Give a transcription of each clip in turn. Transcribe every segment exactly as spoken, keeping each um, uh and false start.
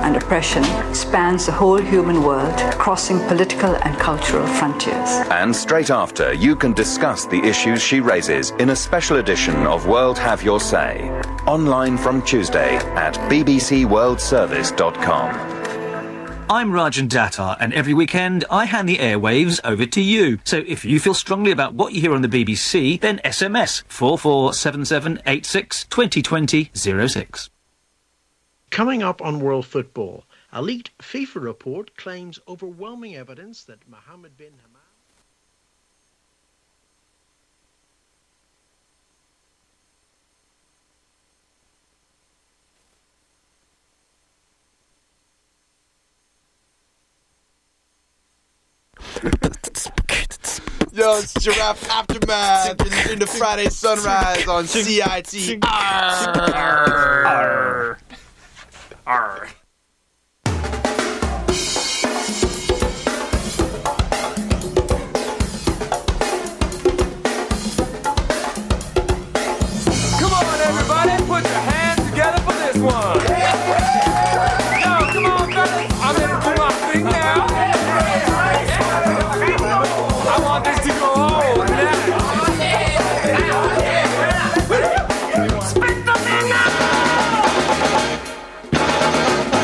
and oppression spans the whole human world, crossing political and cultural frontiers. And straight after, you can discuss the issues she raises in a special edition of World Have Your Say, online from Tuesday at b b c world service dot com. I'm Rajan Datar, and every weekend I hand the airwaves over to you. So if you feel strongly about what you hear on the B B C, then S M S four four seven seven eight six two zero two zero zero six. Coming up on World Football, a leaked FIFA report claims overwhelming evidence that Mohammed bin Hammam... Yo, it's Giraffe Aftermath in, in the Friday Sunrise on C I T. Arr. Arr. Arr. Come on, everybody, put your hands together for this one. Yo, come on, fellas. I'm ready to do my thing now. I want this to go all night. Spit the thing out!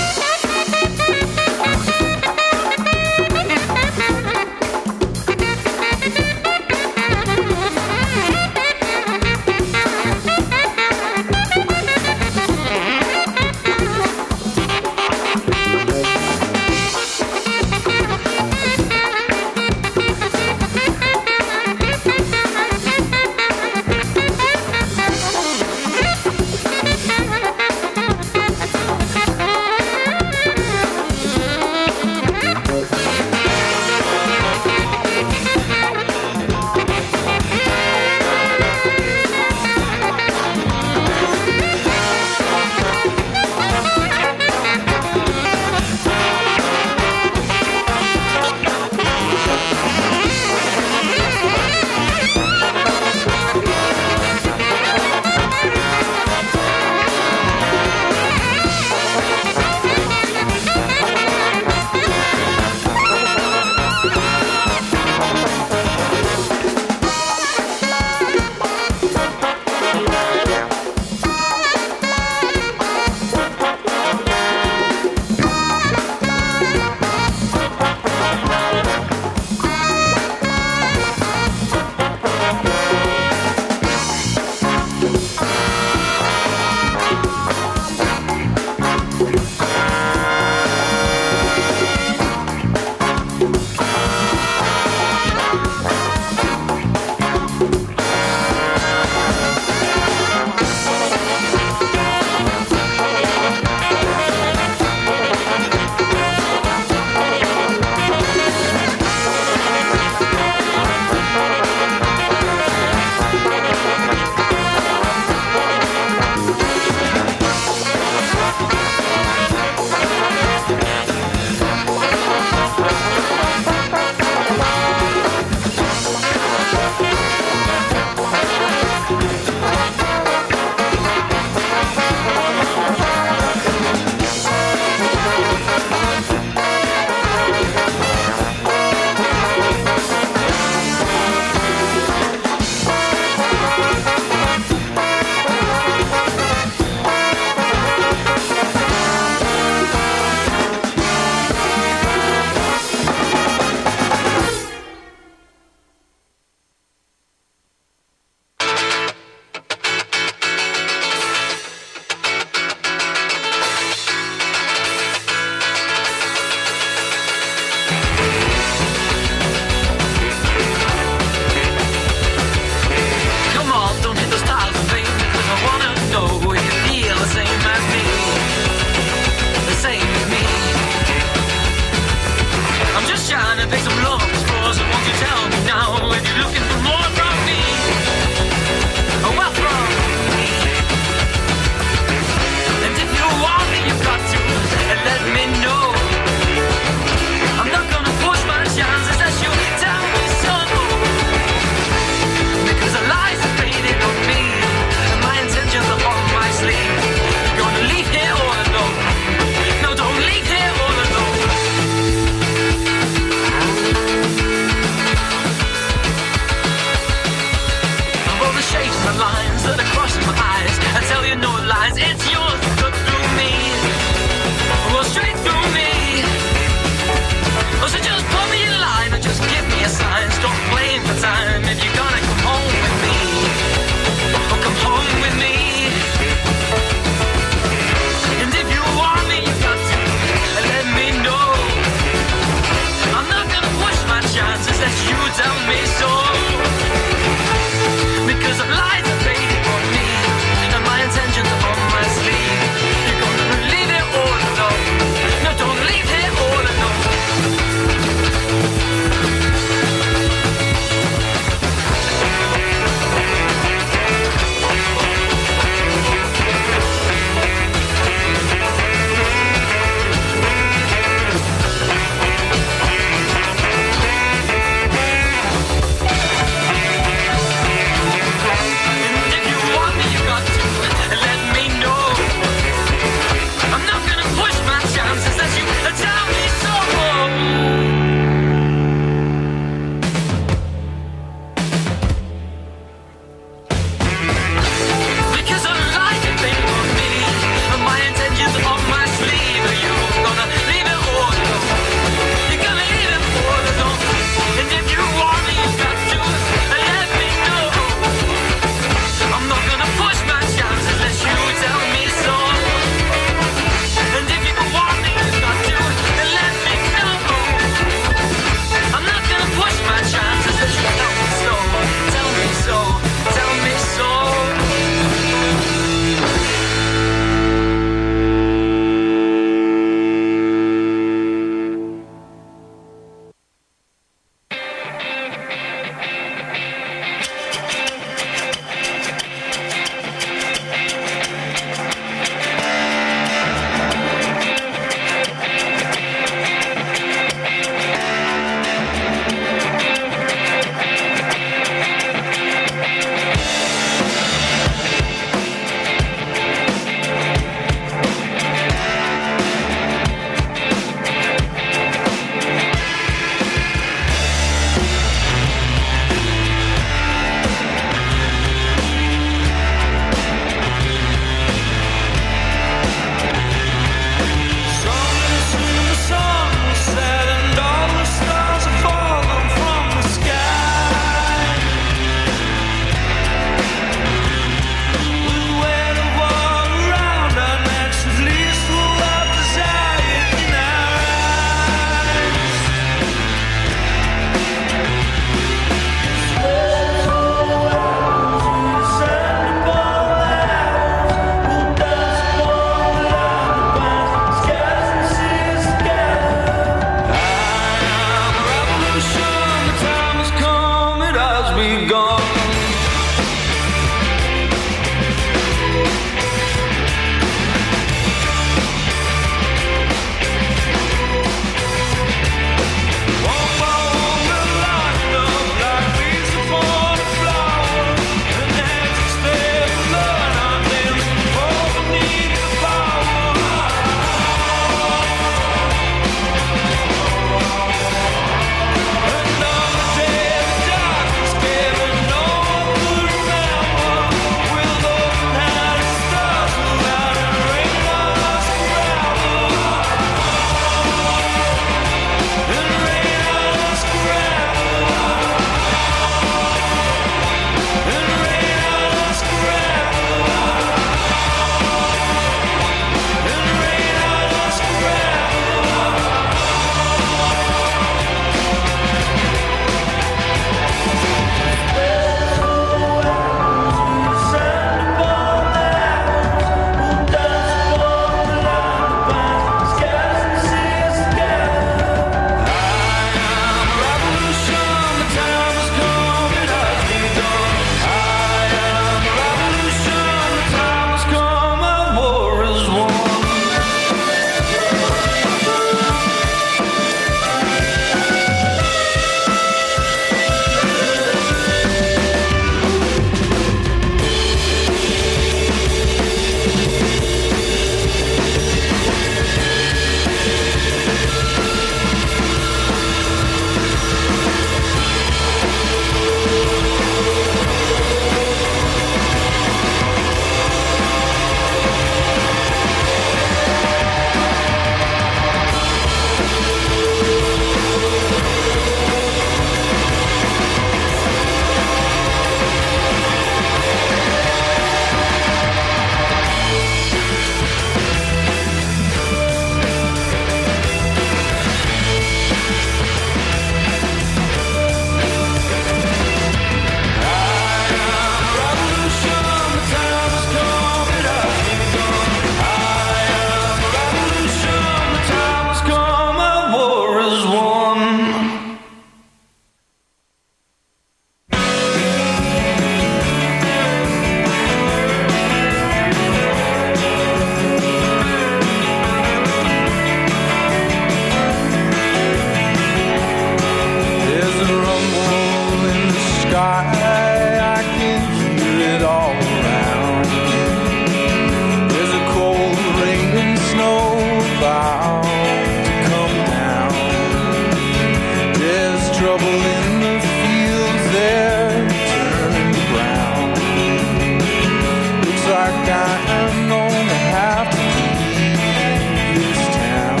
stubble in the fields there turning brown. Looks like I'm gonna have to leave this town.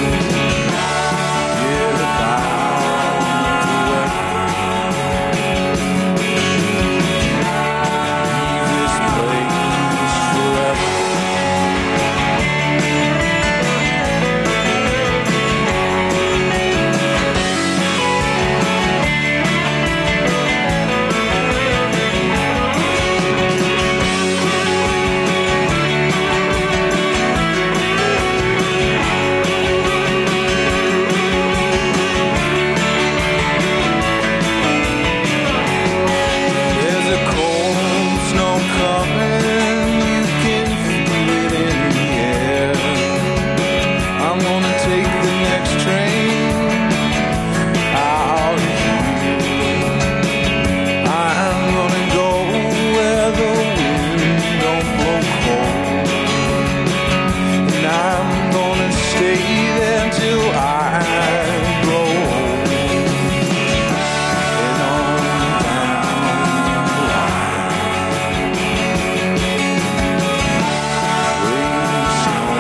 Get about to work. Leave this place forever. There's a cold snow coming, you can feel it in the air. I'm gonna take the next train out of here. I'm gonna go where the wind don't blow cold, and I'm gonna stay there till I grow old. And on down the line, rain, snow,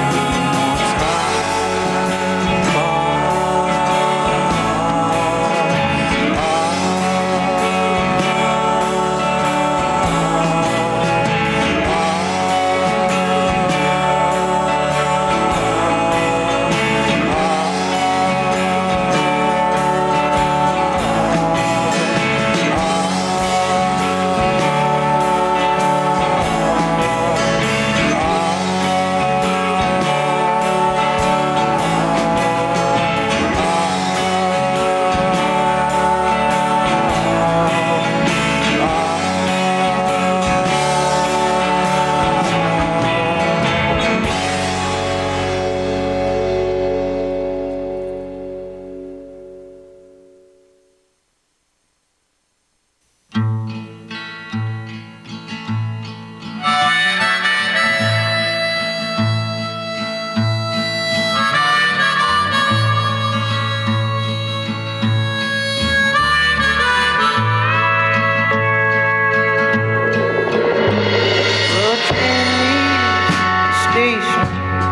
station.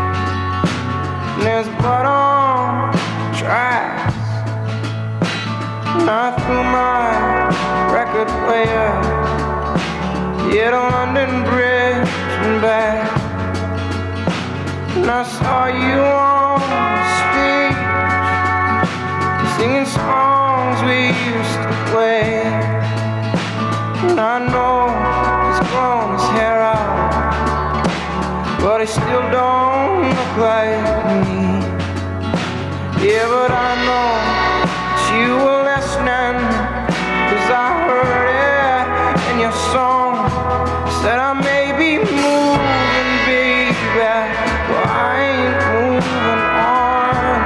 There's blood on the tracks. And I threw my record player, yeah, to London Bridge and back. And I saw you on the stage, singing songs we used to play. And I know he's grown his hair out, but he still don't look like me. Yeah, but I know that you were listening, 'cause I heard it in your song. Said I may be moving, baby, but I ain't moving on.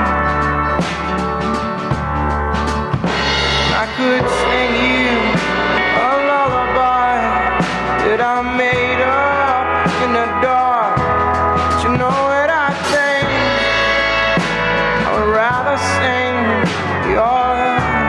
I could sing you a lullaby that I made up in the dark. But you know what I think? I would rather sing your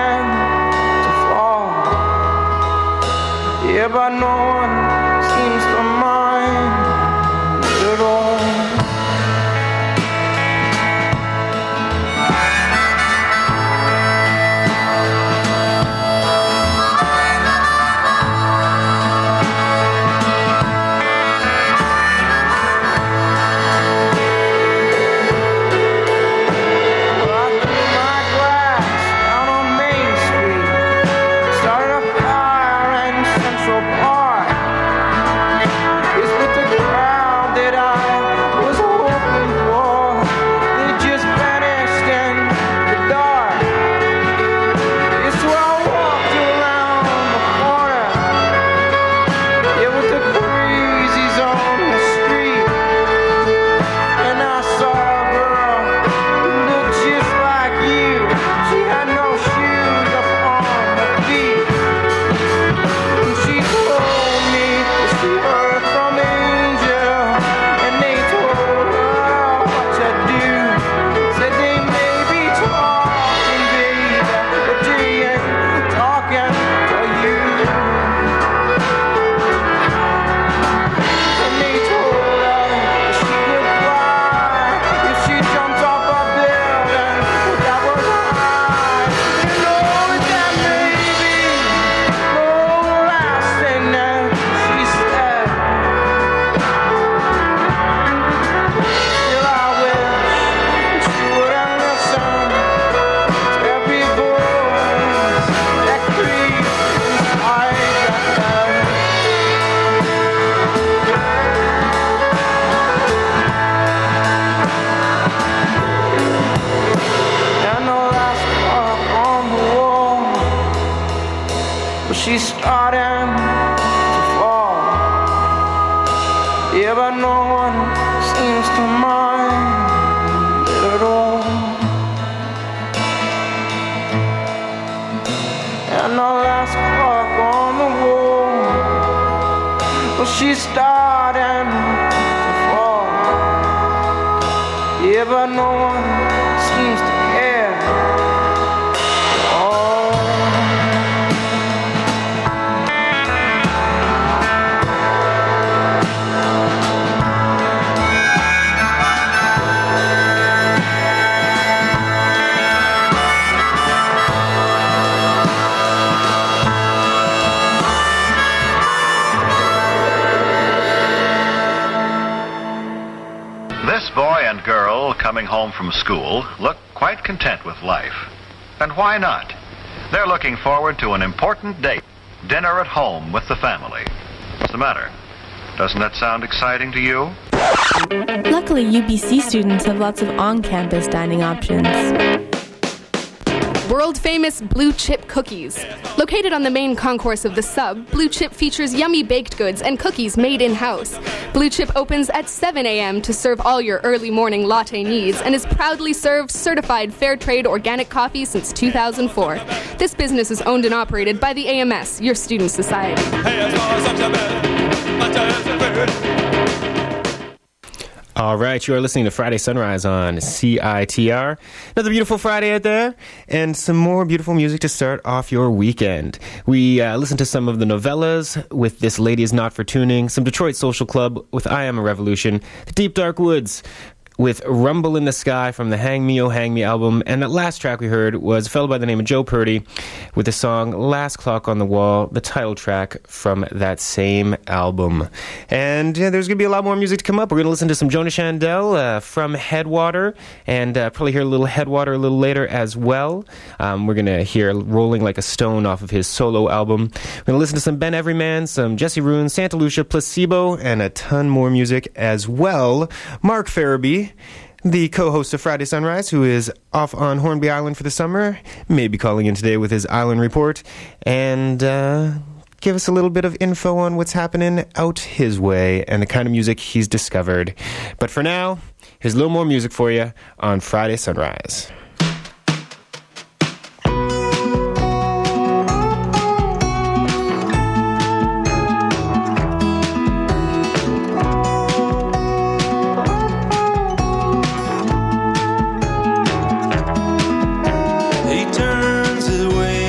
starting to fall. Yeah, but no one seems to mind at all. She's starting to fall. Yeah, but no one seems to mind it at all. And the last clock on the wall, well, she's starting to fall. Yeah, but no one seems to care at all. This boy and girl coming home from school look quite content with life. And why not? They're looking forward to an important date, dinner at home with the family. What's the matter? Doesn't that sound exciting to you? Luckily, U B C students have lots of on-campus dining options. World-famous Blue Chip cookies. Located on the main concourse of the Sub, Blue Chip features yummy baked goods and cookies made in-house. Blue Chip opens at seven a.m. to serve all your early morning latte needs and is proudly served certified fair trade organic coffee since two thousand four. This business is owned and operated by the A M S, your student society. All right, you are listening to Friday Sunrise on C I T R. Another beautiful Friday out there, and some more beautiful music to start off your weekend. We uh, listened to some of the novellas with This Lady Is Not for Tuning, some Detroit Social Club with I Am a Revolution, The Deep Dark Woods with Rumble in the Sky from the Hang Me, Oh Hang Me album. And that last track we heard was a fellow by the name of Joe Purdy with the song Last Clock on the Wall, the title track from that same album. And yeah, there's going to be a lot more music to come up. We're going to listen to some Jonah Shandell uh, from Headwater, and uh, probably hear a little Headwater a little later as well. Um, we're going to hear Rolling Like a Stone off of his solo album. We're going to listen to some Ben Everyman, some Jesse Rune, Santa Lucia, Placebo, and a ton more music as well. Mark Farabee, the co-host of Friday Sunrise, who is off on Hornby Island for the summer, may be calling in today with his island report, and uh, give us a little bit of info on what's happening out his way and the kind of music he's discovered. But for now, here's a little more music for you on Friday Sunrise. He turns his way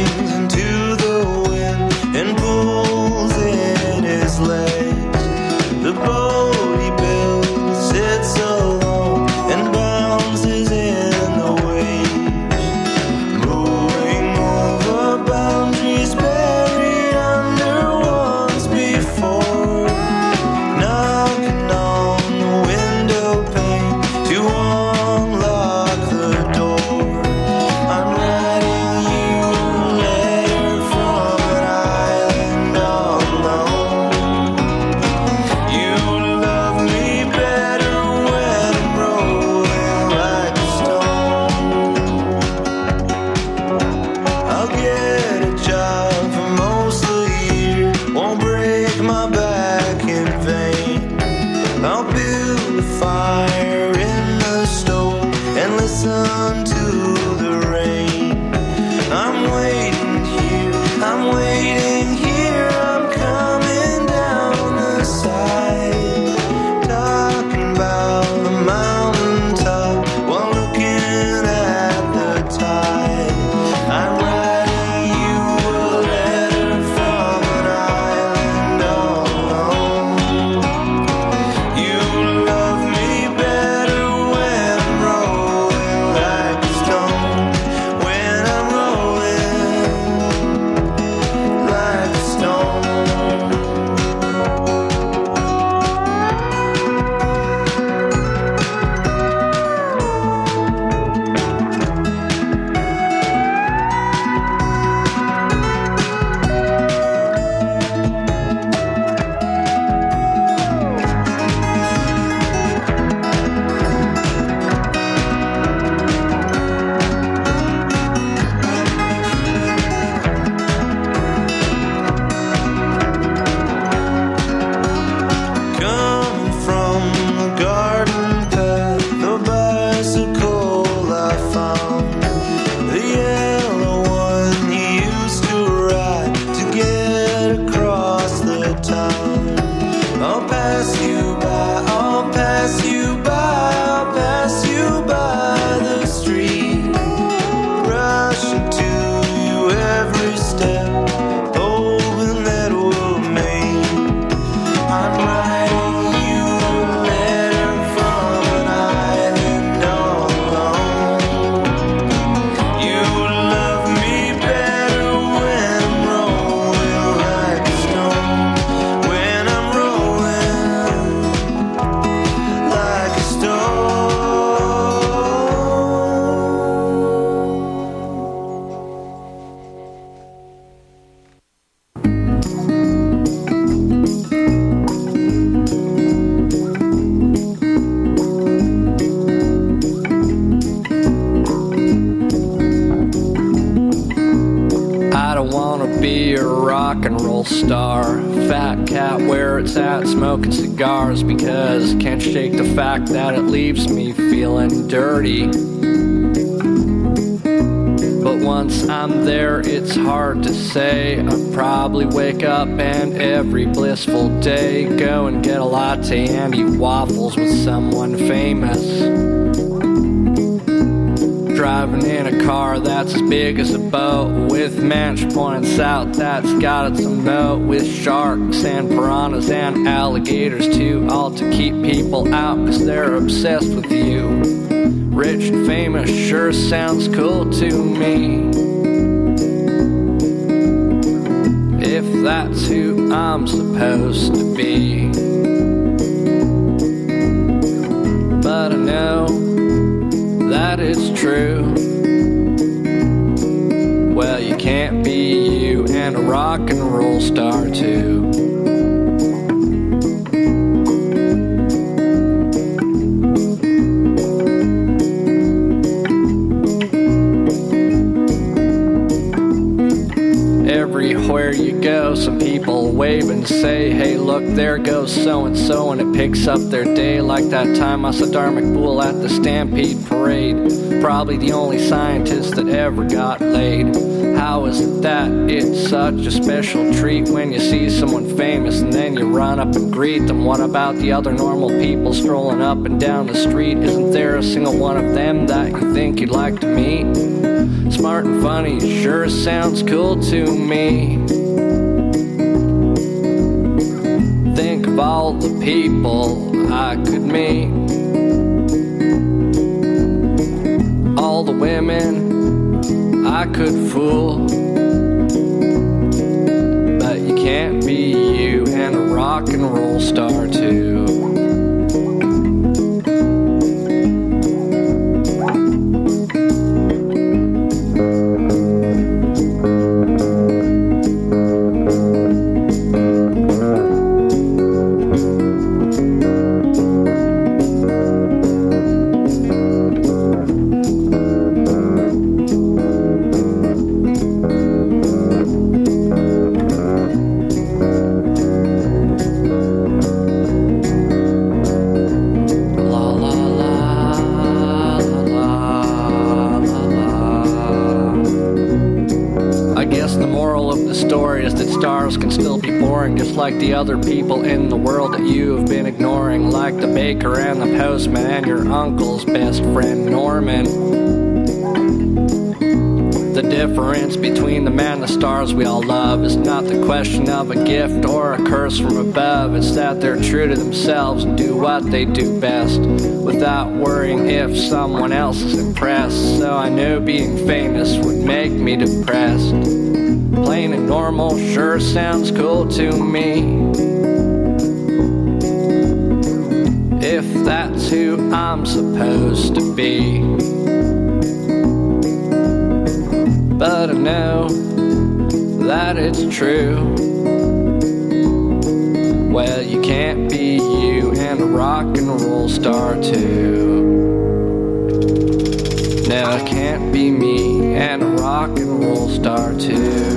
don't wanna be a rock and roll star. Fat cat where it's at, smoking cigars, because can't shake the fact that it leaves me feeling dirty. But once I'm there, it's hard to say. I'd probably wake up and every blissful day go and get a latte and eat waffles with someone famous. Driving in a car that's as big as a boat, with manch pointing south that's got its own note, with sharks and piranhas and alligators too, all to keep people out cause they're obsessed with you. Rich and famous sure sounds cool to me, if that's who I'm supposed to be. But I know that it's true. Well, you can't be you and a rock and roll star too. Everywhere you go, some people wave and say, hey look, there goes so-and-so, and it picks up their day. Like that time I saw Dharmic Bull at the Stampede Parade, probably the only scientist that ever got laid. How is it that it's such a special treat when you see someone famous and then you run up and greet them? What about the other normal people strolling up and down the street? Isn't there a single one of them that you think you'd like to meet? Smart and funny sure sounds cool to me. Think of all the people I could meet, all the women I could fool. But you can't be you and a rock and roll star too. Like the other people in the world that you have been ignoring, like the baker and the postman and your uncle's best friend Norman. The difference between the man and the stars we all love is not the question of a gift or a curse from above. It's that they're true to themselves and do what they do best without worrying if someone else is impressed. So I knew being famous would make me depressed. Plain and normal sure sounds cool to me, if that's who I'm supposed to be. But I know that it's true. Well, you can't be you and a rock and roll star too. No, it can't be me and a rock and roll star too.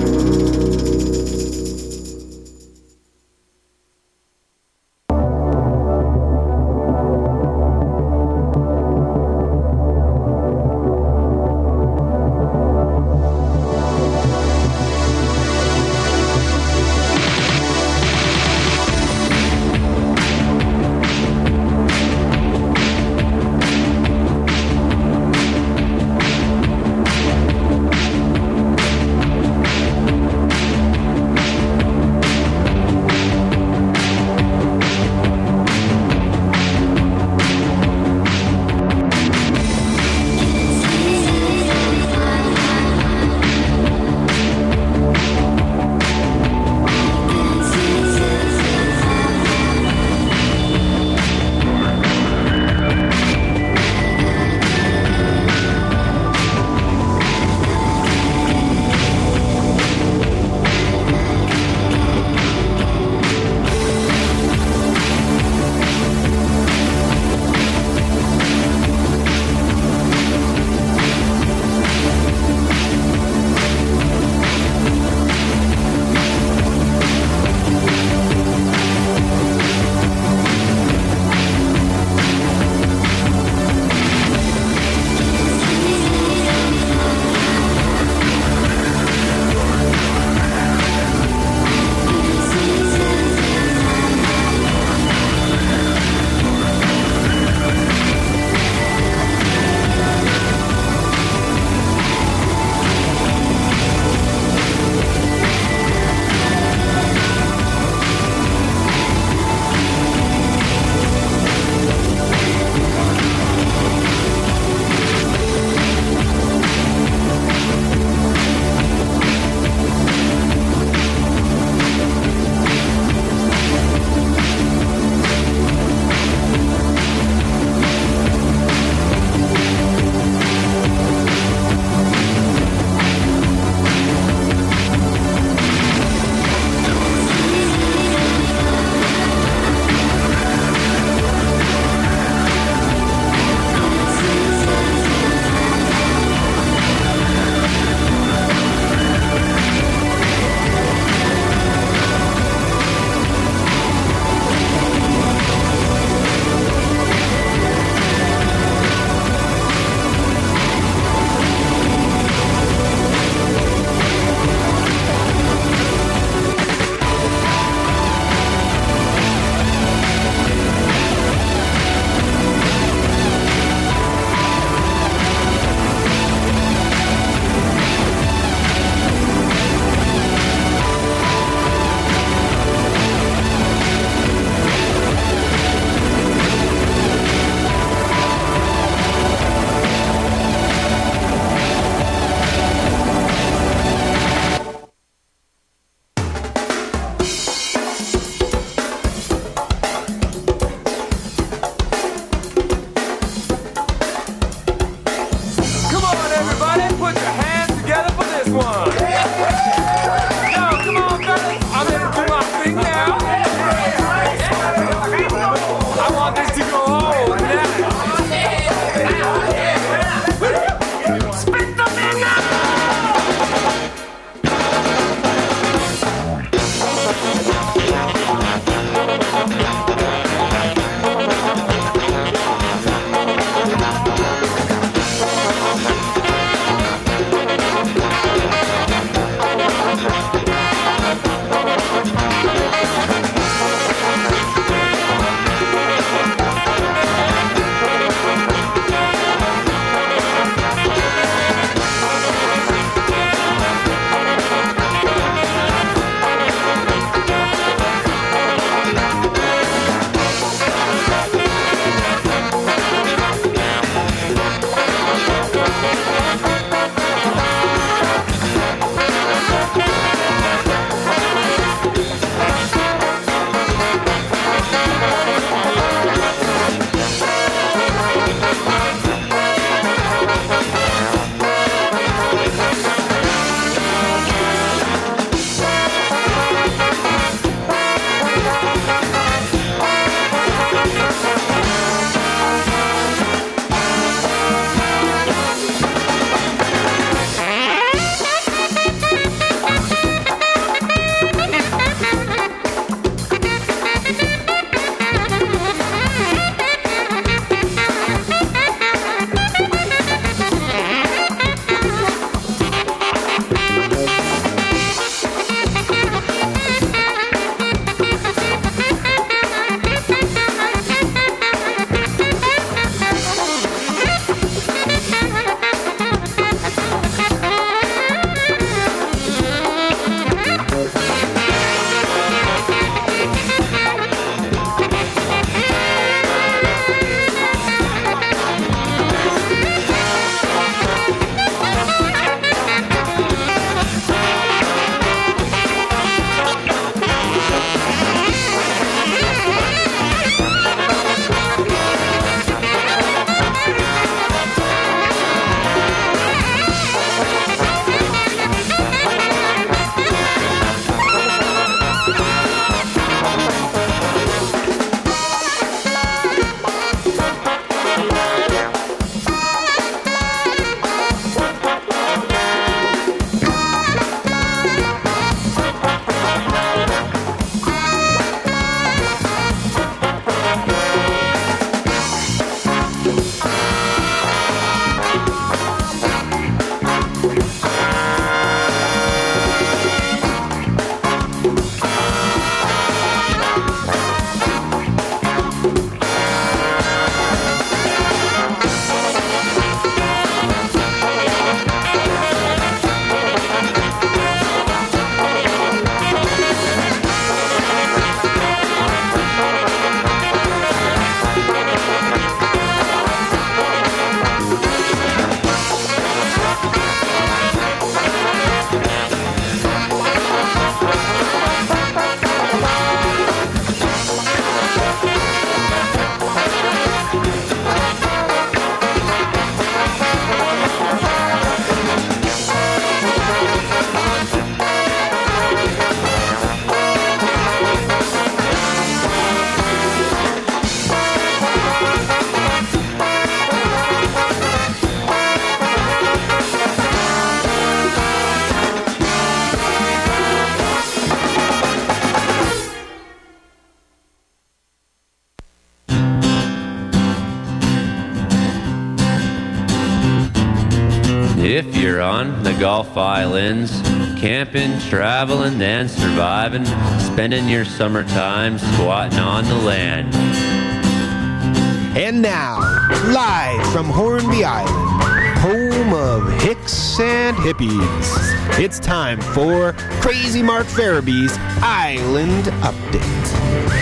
Gulf Islands, camping, traveling, and surviving, spending your summertime squatting on the land. And now, live from Hornby Island, home of Hicks and Hippies, it's time for Crazy Mark Farabee's Island Update.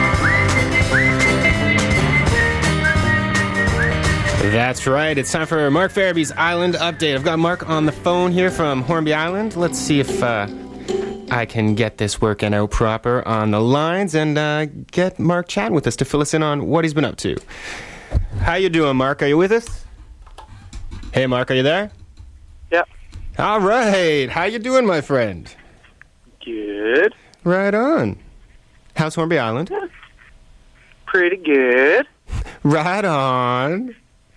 That's right. It's time for Mark Farabee's Island Update. I've got Mark on the phone here from Hornby Island. Let's see if uh, I can get this working out proper on the lines and uh, get Mark chatting with us to fill us in on what he's been up to. How you doing, Mark? Are you with us? Hey, Mark, are you there? Yep. All right. How you doing, my friend? Good. Right on. How's Hornby Island? Yeah. Pretty good. Right on.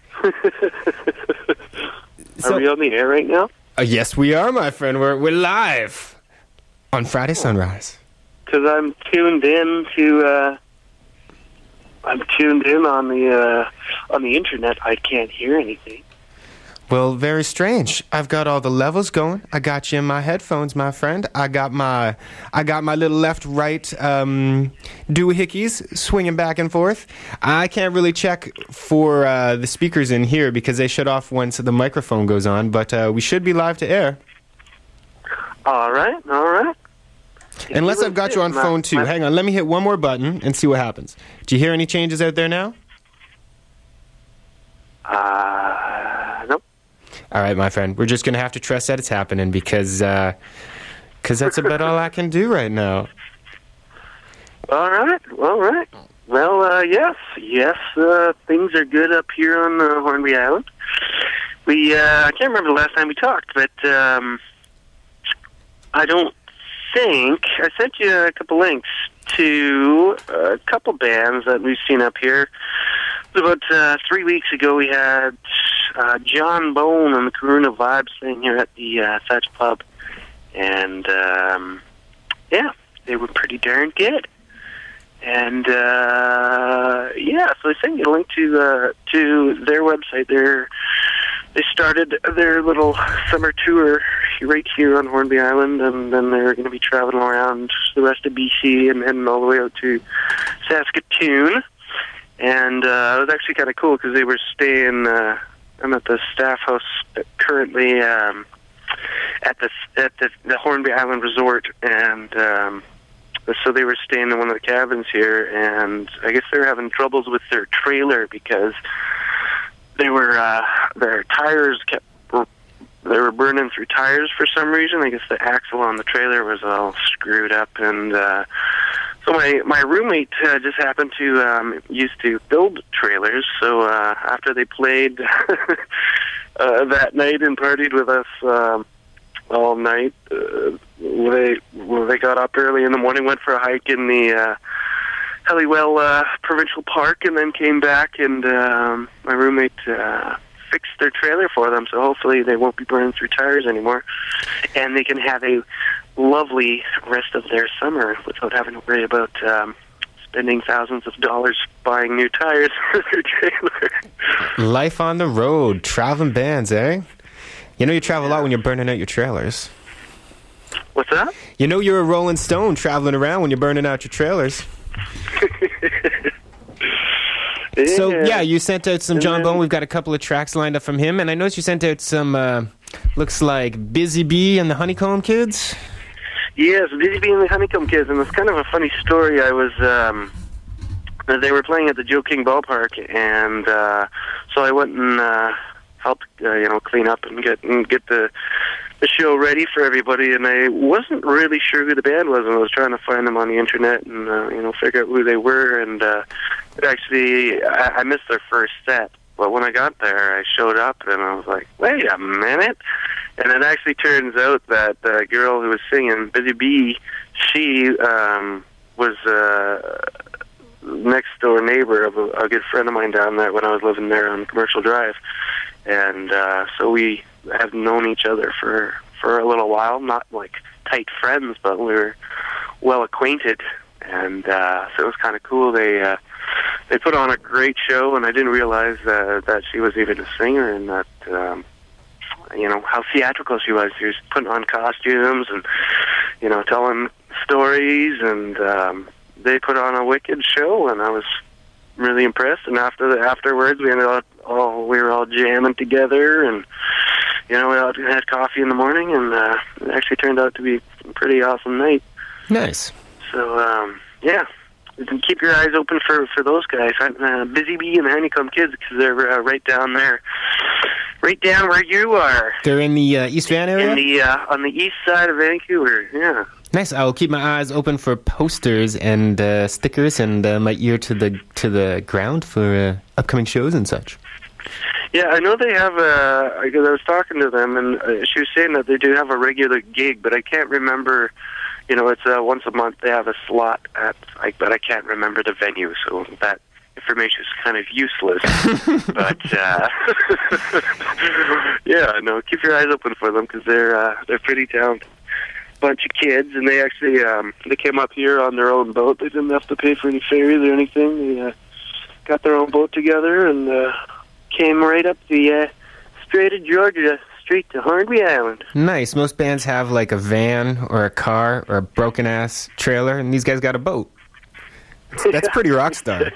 So, are we on the air right now? Uh, yes, we are, my friend. We're we're live on Friday Sunrise. Because I'm tuned in to. Uh, I'm tuned in on the uh, on the internet. I can't hear anything. Well, very strange. I've got all the levels going. I got you in my headphones, my friend. I got my, I got my little left-right um, doohickeys swinging back and forth. I can't really check for uh, the speakers in here because they shut off once the microphone goes on. But uh, we should be live to air. All right, all right. Unless I've got you on phone too. Hang on, let me hit one more button and see what happens. Do you hear any changes out there now? Uh, nope. All right, my friend. We're just going to have to trust that it's happening because uh, cause that's about all I can do right now. All right, all right. Well, uh, yes, yes, uh, things are good up here on uh, Hornby Island. We, uh, I can't remember the last time we talked, but um, I don't think, I sent you a couple links to a couple bands that we've seen up here. About uh, three weeks ago, we had uh, John Bone and the Karuna Vibes thing here at the uh, Thatch Pub, and um, yeah, they were pretty darn good. And uh, yeah, so I sent you a link to uh, to their website. They're, they started their little summer tour right here on Hornby Island, and then they're going to be traveling around the rest of B C and heading all the way out to Saskatoon. And uh, it was actually kind of cool because they were staying. Uh, I'm at the staff house currently um, at the at the, the Hornby Island Resort, and um, so they were staying in one of the cabins here. And I guess they were having troubles with their trailer because they were uh, their tires kept they were burning through tires for some reason. I guess the axle on the trailer was all screwed up, and uh, so my my roommate uh, just happened to um, used to build trailers. So uh, after they played uh, that night and partied with us um, all night, uh, they well, they got up early in the morning, went for a hike in the uh, Helliwell uh, Provincial Park, and then came back. And um, my roommate Uh, fixed their trailer for them, so hopefully they won't be burning through tires anymore, and they can have a lovely rest of their summer without having to worry about um, spending thousands of dollars buying new tires for their trailer. Life on the road, traveling bands, eh? You know you travel a lot when you're burning out your trailers. What's that? You know you're a Rolling Stone traveling around when you're burning out your trailers. Yeah. So, yeah, you sent out some And John then- Bone. We've got a couple of tracks lined up from him. And I noticed you sent out some, uh, looks like Busy Bee and the Honeycomb Kids. Yes, Busy Bee and the Honeycomb Kids, and it's kind of a funny story. I was, um, they were playing at the Joe King Ballpark, and uh, so I went and uh, helped, uh, you know, clean up and get and get the the show ready for everybody. And I wasn't really sure who the band was, and I was trying to find them on the internet and uh, you know figure out who they were. And uh, it actually, I, I missed their first set. But when I got there, I showed up, and I was like, wait a minute. And it actually turns out that the girl who was singing, Busy Bee, she um, was a next-door neighbor of a, a good friend of mine down there when I was living there on Commercial Drive. And uh, so we have known each other for, for a little while, not like tight friends, but we were well acquainted. And uh, so it was kind of cool. They uh, they put on a great show, and I didn't realize uh, that she was even a singer, and that um, you know, how theatrical she was. She was putting on costumes and, you know, telling stories, and um, they put on a wicked show, and I was really impressed. And after the, afterwards, we ended up all we were all jamming together, and you know, we all had coffee in the morning, and uh, it actually turned out to be a pretty awesome night. Nice. So um, yeah, you can keep your eyes open for for those guys, uh, Busy Bee and the Honeycomb Kids, because they're uh, right down there, right down where you are. They're in the uh, East Van area? In the uh, on the east side of Vancouver. Yeah. Nice. I'll keep my eyes open for posters and uh, stickers, and uh, my ear to the to the ground for uh, upcoming shows and such. Yeah, I know they have a. Because I was talking to them, and uh, she was saying that they do have a regular gig, but I can't remember. You know, it's uh, once a month they have a slot at, like, but I can't remember the venue, so that information is kind of useless. But uh, yeah, no, keep your eyes open for them, because they're uh, they're pretty talented. Bunch of kids, and they actually um, they came up here on their own boat. They didn't have to pay for any ferries or anything. They uh, got their own boat together and uh, came right up the uh, Strait of Georgia, straight to Hornby Island. Nice. Most bands have like a van or a car or a broken ass trailer, and these guys got a boat. That's, that's pretty rock star.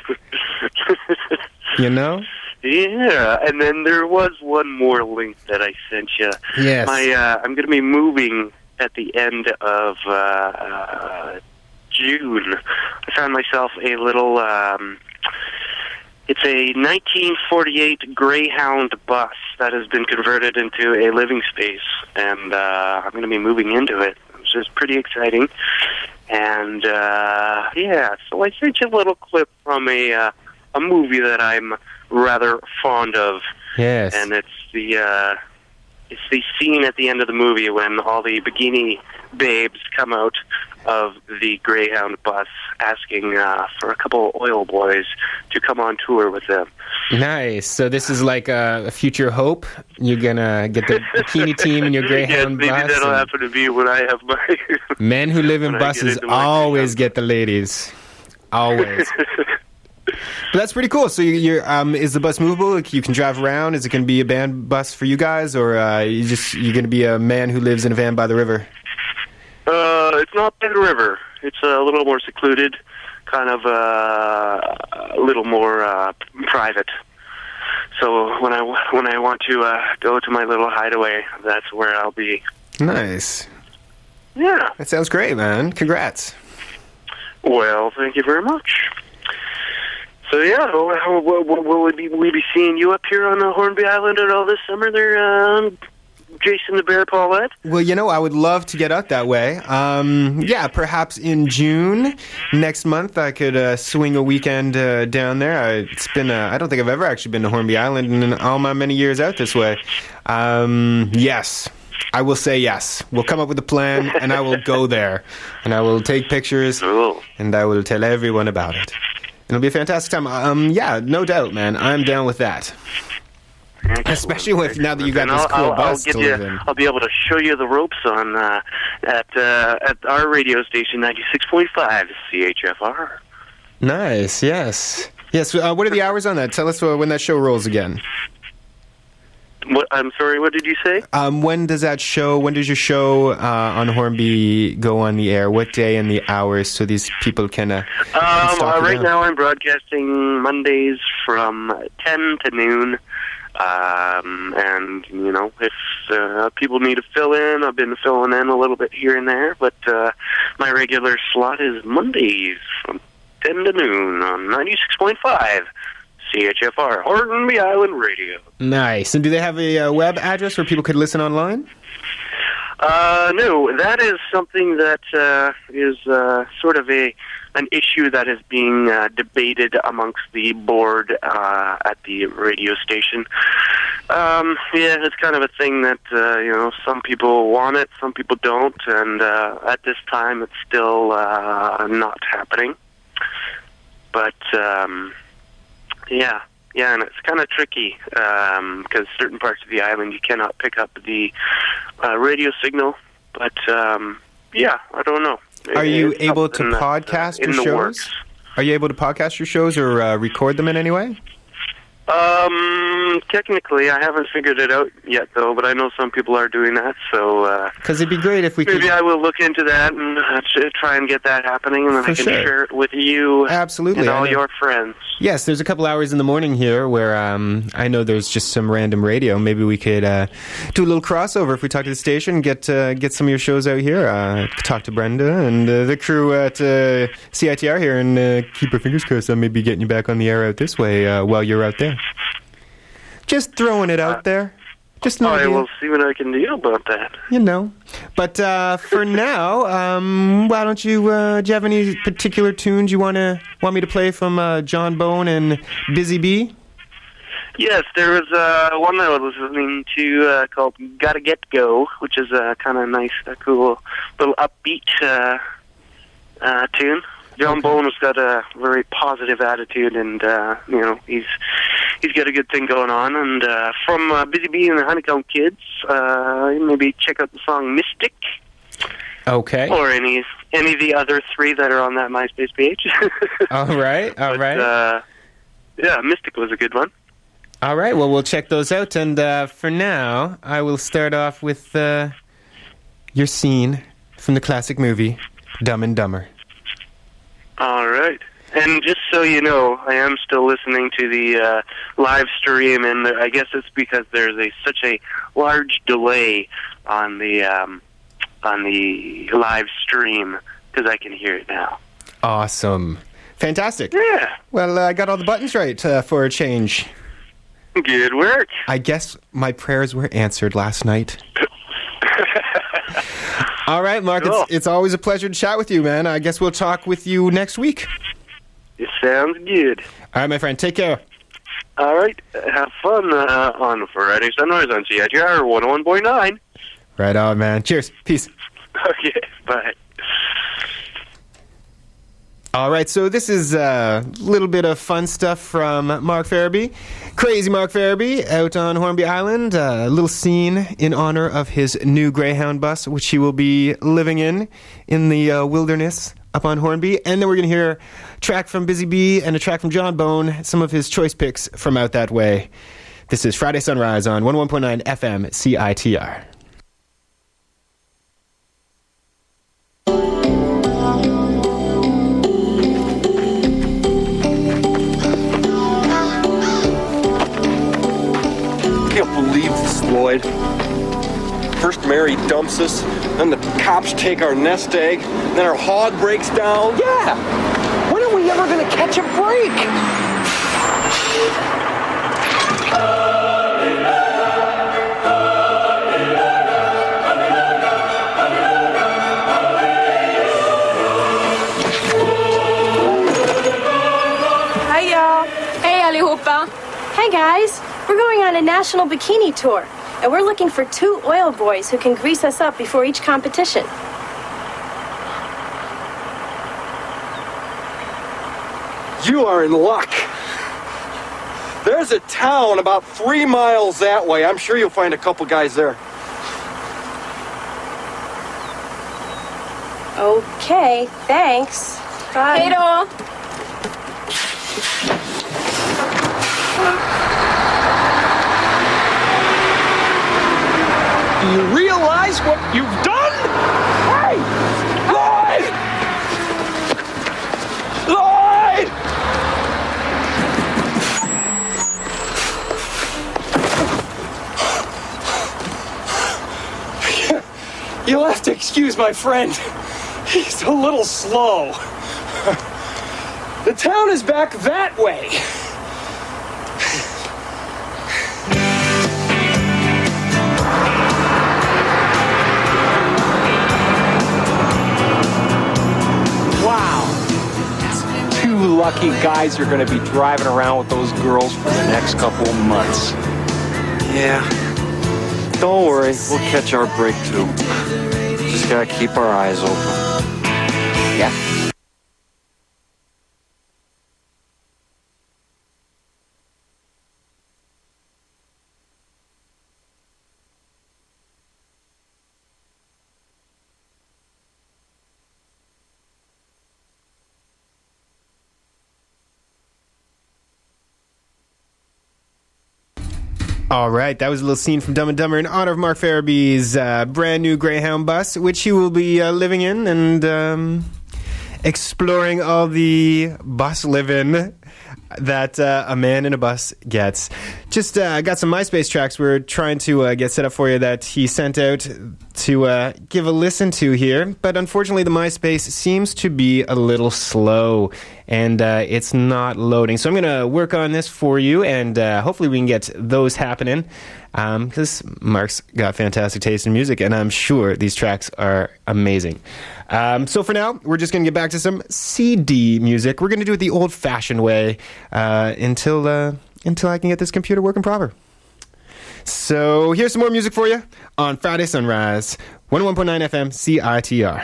You know? Yeah, and then there was one more link that I sent you. Yes. My uh, I'm going to be moving at the end of uh, uh, June. I found myself a little, um, it's a nineteen forty-eight Greyhound bus that has been converted into a living space, and uh, I'm going to be moving into it, which is pretty exciting. And, uh, yeah, so I sent you a little clip from a, uh, a movie that I'm rather fond of. Yes. And it's the... Uh, It's the scene at the end of the movie when all the bikini babes come out of the Greyhound bus asking uh, for a couple oil boys to come on tour with them. Nice. So this is like a, a future hope? You're going to get the bikini team in your Greyhound yeah, maybe bus? that'll and happen to be when I have my... men who live in buses always get the ladies. Always. But that's pretty cool. So you, you're, um, is the bus movable? Like, you can drive around? Is it going to be a band bus for you guys, or uh, you just you're going to be a man who lives in a van by the river? Uh, it's not by the river. It's a little more secluded, kind of uh, a little more uh, private. So when I when I want to uh, go to my little hideaway, that's where I'll be. Nice. Yeah. That sounds great, man. Congrats. Well, thank you very much. So yeah, will, will, will we be we be seeing you up here on uh, Hornby Island at all this summer there, um, Jason the Bear Paulette? Well, you know, I would love to get out that way. Um, yeah, perhaps in June next month I could uh, swing a weekend uh, down there. I, it's been uh, I don't think I've ever actually been to Hornby Island in all my many years out this way. Um, yes. I will say yes. We'll come up with a plan, and I will go there, and I will take pictures, cool. And I will tell everyone about it. It'll be a fantastic time. Um, yeah, no doubt, man. I'm down with that. Excellent. Especially with now that you got this cool I'll, bus I'll to you, live in. I'll be able to show you the ropes on uh, at uh, at our radio station, ninety-six point five C H F R. Nice. Yes. Yes. Uh, what are the hours on that? Tell us uh, when that show rolls again. What? I'm sorry. What did you say? Um, when does that show? When does your show uh, on Hornby go on the air? What day and the hours so these people can? Uh, um, uh, right now, I'm broadcasting Mondays from ten to noon. Um, and you know, if uh, people need to fill in, I've been filling in a little bit here and there. But uh, my regular slot is Mondays from ten to noon on ninety-six point five. C H F R, Hornby Island Radio. Nice. And do they have a uh, web address where people could listen online? Uh, no, that is something that uh, is uh, sort of a an issue that is being uh, debated amongst the board uh, at the radio station. Um, yeah, it's kind of a thing that, uh, you know, some people want it, some people don't, and uh, at this time it's still uh, not happening. But, um... Yeah, yeah, and it's kind of tricky because um, certain parts of the island you cannot pick up the uh, radio signal. But um, yeah, I don't know. Are it, you able to podcast uh, your shows? Are you able to podcast your shows or uh, record them in any way? Um, technically, I haven't figured it out yet, though, but I know some people are doing that, so... uh Because it'd be great if we maybe could... Maybe I will look into that and uh, try and get that happening, and then For I can sure. share it with you Absolutely, and I all know. your friends. Yes, there's a couple hours in the morning here where um, I know there's just some random radio. Maybe we could uh, do a little crossover if we talk to the station, get uh, get some of your shows out here, uh, talk to Brenda and uh, the crew at uh, C I T R here, and uh, keep our fingers crossed on maybe getting you back on the air out this way uh, while you're out there. Just throwing it out there. Just an I idea. will see what I can do about that. You know. But uh, for now, um, why don't you, uh, do you have any particular tunes you wanna, want me to play from uh, John Bone and Busy Bee? Yes, there was uh, one that I was listening to uh, called Gotta Get Go, which is a kind of nice, uh, cool, little upbeat uh, uh, tune. John Bone has got a very positive attitude, and uh, you know he's he's got a good thing going on. And uh, from uh, Busy Bee and the Honeycomb Kids, uh, maybe check out the song "Mystic," Okay. or any any of the other three that are on that MySpace page. All right, all but, right. Uh, yeah, "Mystic" was a good one. All right, well, we'll check those out. And uh, for now, I will start off with uh, your scene from the classic movie, Dumb and Dumber. All right. And just so you know, I am still listening to the uh, live stream, and I guess it's because there's a such a large delay on the um, on the live stream, because I can hear it now. Awesome. Fantastic. Yeah. Well, uh, I got all the buttons right uh, for a change. Good work. I guess my prayers were answered last night. All right, Mark, Cool. it's, it's always a pleasure to chat with you, man. I guess we'll talk with you next week. It sounds good. All right, my friend, take care. All right. Have fun uh, on Friday Sunrise on C I T R one oh one point nine. Right on, man. Cheers. Peace. Okay, bye. All right, so this is a little bit of fun stuff from Mark Farabee. Crazy Mark Farabee out on Hornby Island. Uh, a little scene in honor of his new Greyhound bus, which he will be living in, in the uh, wilderness up on Hornby. And then we're going to hear a track from Busy Bee and a track from John Bone, some of his choice picks from out that way. This is Friday Sunrise on one oh one point nine F M C I T R. I can't believe this, Lloyd. First Mary dumps us, then the cops take our nest egg, then our hog breaks down. Yeah! When are we ever gonna catch a break? Hi, y'all. Hey, allihopa. Hey, guys. We're going on a national bikini tour, and we're looking for two oil boys who can grease us up before each competition. You are in luck. There's a town about three miles that way. I'm sure you'll find a couple guys there. Okay, thanks. Bye. Hey, doll. Do you realize what you've done? Hey! Lloyd! Lloyd! You'll have to excuse my friend. He's a little slow. The town is back that way. Two lucky guys are going to be driving around with those girls for the next couple of months. Yeah. Don't worry, we'll catch our break too. Just gotta keep our eyes open. Yeah. All right, that was a little scene from Dumb and Dumber in honor of Mark Farabee's uh, brand new Greyhound bus, which he will be uh, living in and um, exploring all the bus living that uh, a man in a bus gets. Just uh, got some MySpace tracks we're trying to uh, get set up for you that he sent out to uh, give a listen to here. But unfortunately, the MySpace seems to be a little slow, and uh, it's not loading. So I'm going to work on this for you, and uh, hopefully we can get those happening, because um, Mark's got fantastic taste in music, and I'm sure these tracks are amazing. Um, so for now, we're just going to get back to some C D music. We're going to do it the old-fashioned way uh, until uh, until I can get this computer working proper. So here's some more music for you on Friday Sunrise, one oh one point nine F M C I T R.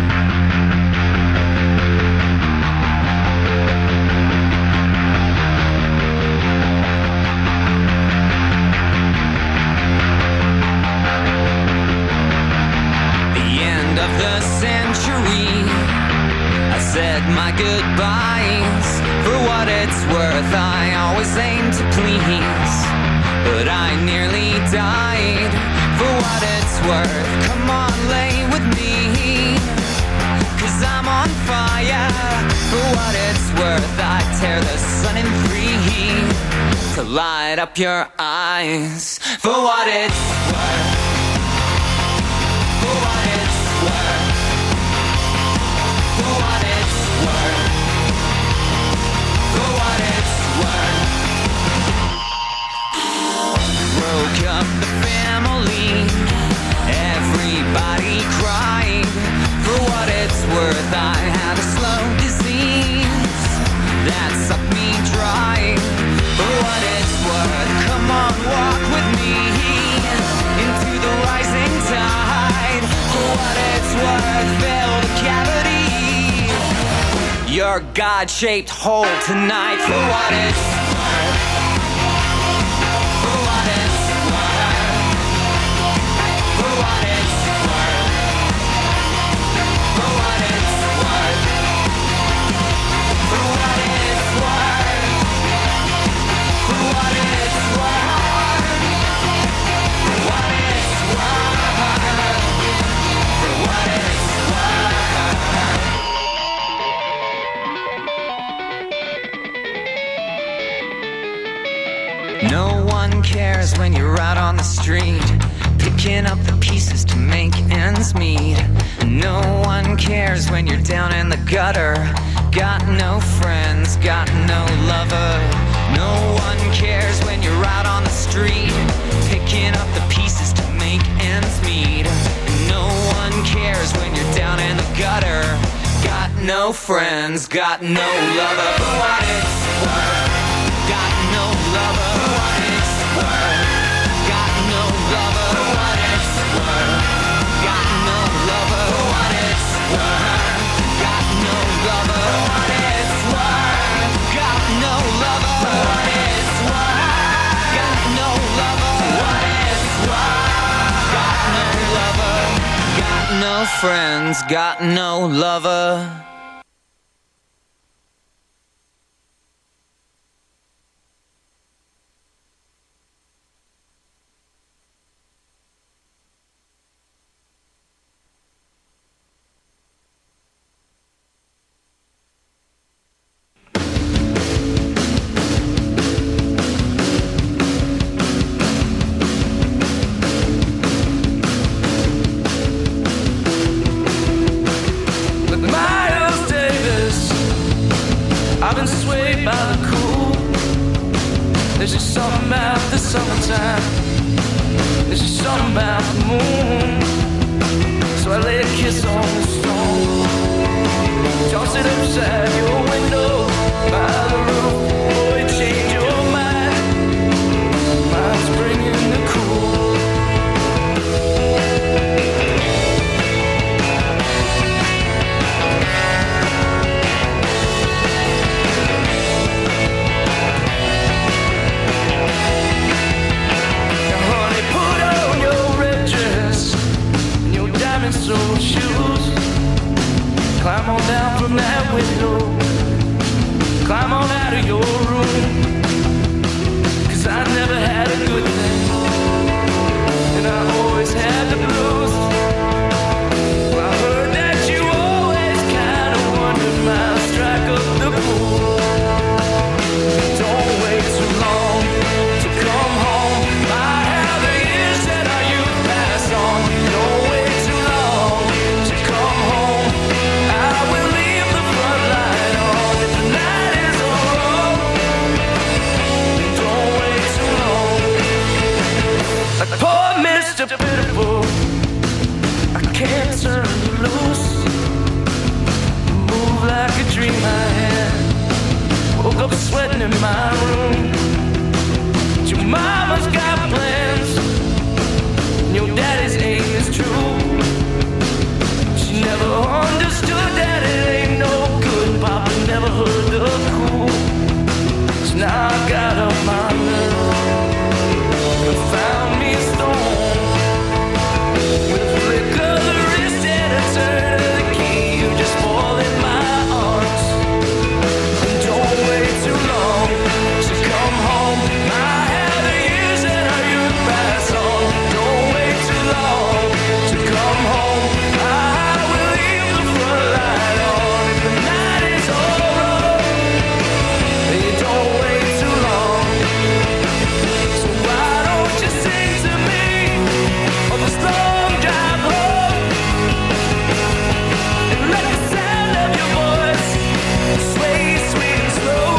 My goodbyes, for what it's worth, I always aim to please, but I nearly died. For what it's worth, come on, lay with me, 'cause I'm on fire. For what it's worth, I tear the sun in three to light up your eyes. For what it's worth, for what it's worth, for what it's worth, for what it's worth. Broke up the family, everybody cried. For what it's worth, I had a slow disease that sucked me dry. For what it's worth, come on, walk with me into the rising tide. For what it's worth, fill the cavity, your God-shaped hole tonight. For what it's worth, for what it's worth, for what it's worth, for what it's worth, for what it's worth, for what it's worth, for what it's worth, for what it's worth. No one cares when you're out on the street, picking up the pieces to make ends meet. No one cares when you're down in the gutter, got no friends, got no lover. No one cares when you're out on the street, picking up the pieces to make ends meet. No one cares when you're down in the gutter, got no friends, got no lover. For what it's worth, got no lover. For what it's worth, got no lover. For what it's worth, got no lover. For what it's worth, got no lover. For what it's worth, got no lover. For what it's worth, got no lover. For what it's worth, got no lover. Got no friends, got no lover. I've been swayed by the cool. There's just something about the summertime. There's just something about the moon. So I lay a kiss on the stone, toss it upside your window by the roof. Boy, change your mind. Mine's bringing the cool. Sole shoes, climb on down from that window, climb on out of your room, 'cause I never had a good thing. my room. But your mama's got plans, and your daddy's aim is true. She never understood that it ain't no good. Papa never heard the cool. So now I got up my nerve and found me a stone with a flick of the wrist and a turn of the key. You're just spoiling my arms, and don't wait too long to come home. I have the years and our youth pass on. Don't wait too long to come home. I will leave the front light on if the night is over. You don't wait too long. So why don't you sing to me of this long drive home, and let the sound of your voice sway sweet and slow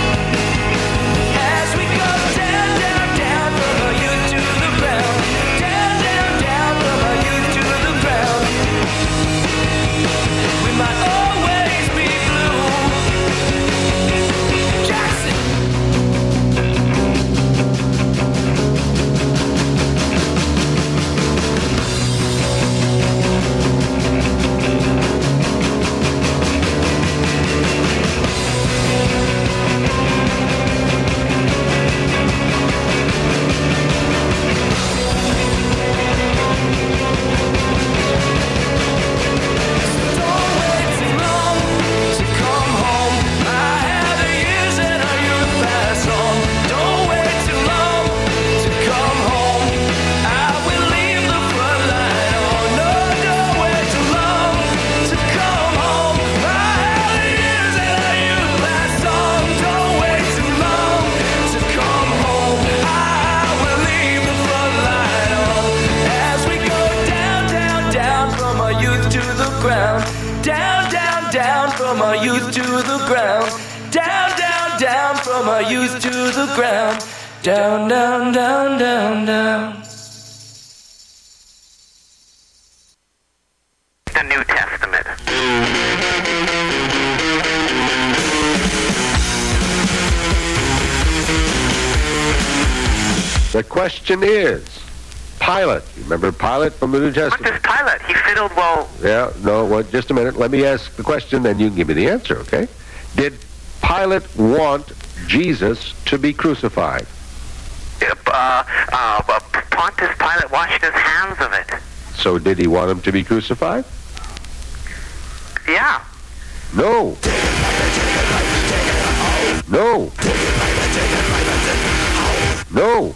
as we go down, down, down from our youth to the ground. Down, down, down from our youth to the ground. We might always be blue. Jackson. Don't wait too long to come home. I have the years and our youth pass on. Don't wait too long to come home. I will leave the front light on. No, don't wait too long to come home. I have the years and our youth pass on. Don't wait too long to come home. I will leave the front light on as we go down, down, down from our youth to the ground. Down, down, down from our youth to the ground. Down, down, down from our youth to the ground. Down, down, down, down, down. The New Testament. The question is, Pilate. You remember Pilate from the New What Testament? does Pilate? He fiddled well. Yeah, no, well, just a minute. Let me ask the question, then you can give me the answer, okay? Did Pilate want Jesus to be crucified? Uh, uh, uh, Pontius Pilate washed his hands of it. So did he want him to be crucified? Yeah. No. No. No.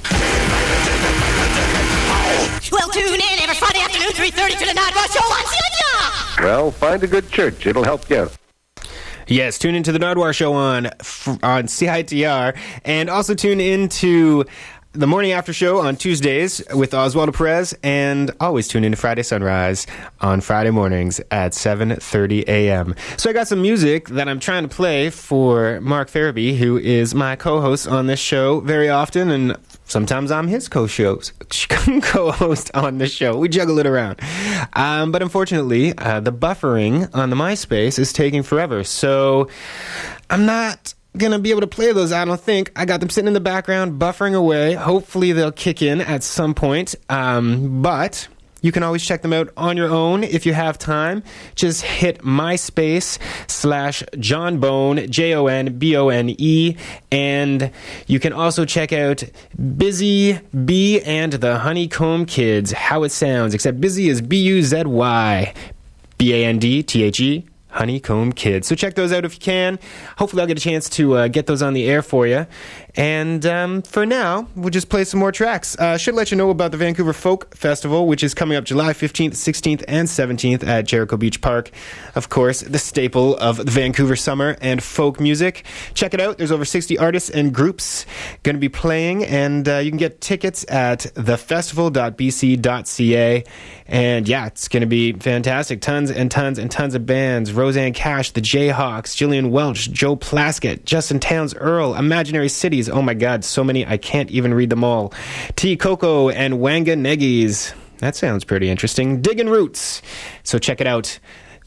Well, tune in every Friday afternoon, three thirty to the Nightwatch Show on C I T R. Well, find a good church. It'll help you out. Yes, tune into the Nardwar Show on on C I T R, and also tune into the Morning After Show on Tuesdays with Oswaldo Perez, and always tune into Friday Sunrise on Friday mornings at seven thirty a.m. So I got some music that I'm trying to play for Mark Farabee, who is my co-host on this show very often, and sometimes I'm his co-host co-host on this show. We juggle it around. Um, but unfortunately, uh, the buffering on the MySpace is taking forever, so I'm not gonna be able to play those, I don't think. I got them sitting in the background, buffering away. Hopefully they'll kick in at some point. Um, but you can always check them out on your own if you have time. Just hit MySpace slash John Bone, J O N B O N E, and you can also check out Busy B and the Honeycomb Kids, how it sounds, except Busy is B U Z Y, B A N D T H E, Honeycomb Kids. So check those out if you can. Hopefully I'll get a chance to uh, get those on the air for you. And um, for now, we'll just play some more tracks. Uh, should let you know about the Vancouver Folk Festival, which is coming up July fifteenth, sixteenth, and seventeenth at Jericho Beach Park. Of course, the staple of the Vancouver summer and folk music. Check it out. There's over sixty artists and groups going to be playing, and uh, you can get tickets at the festival dot b c dot c a. And yeah, it's going to be fantastic. Tons and tons and tons of bands. Roseanne Cash, the Jayhawks, Gillian Welch, Joe Plaskett, Justin Towns Earl, Imaginary Cities. Oh my God, so many I can't even read them all. T. Coco and Wanga Neggies. That sounds pretty interesting. Diggin' Roots. So check it out.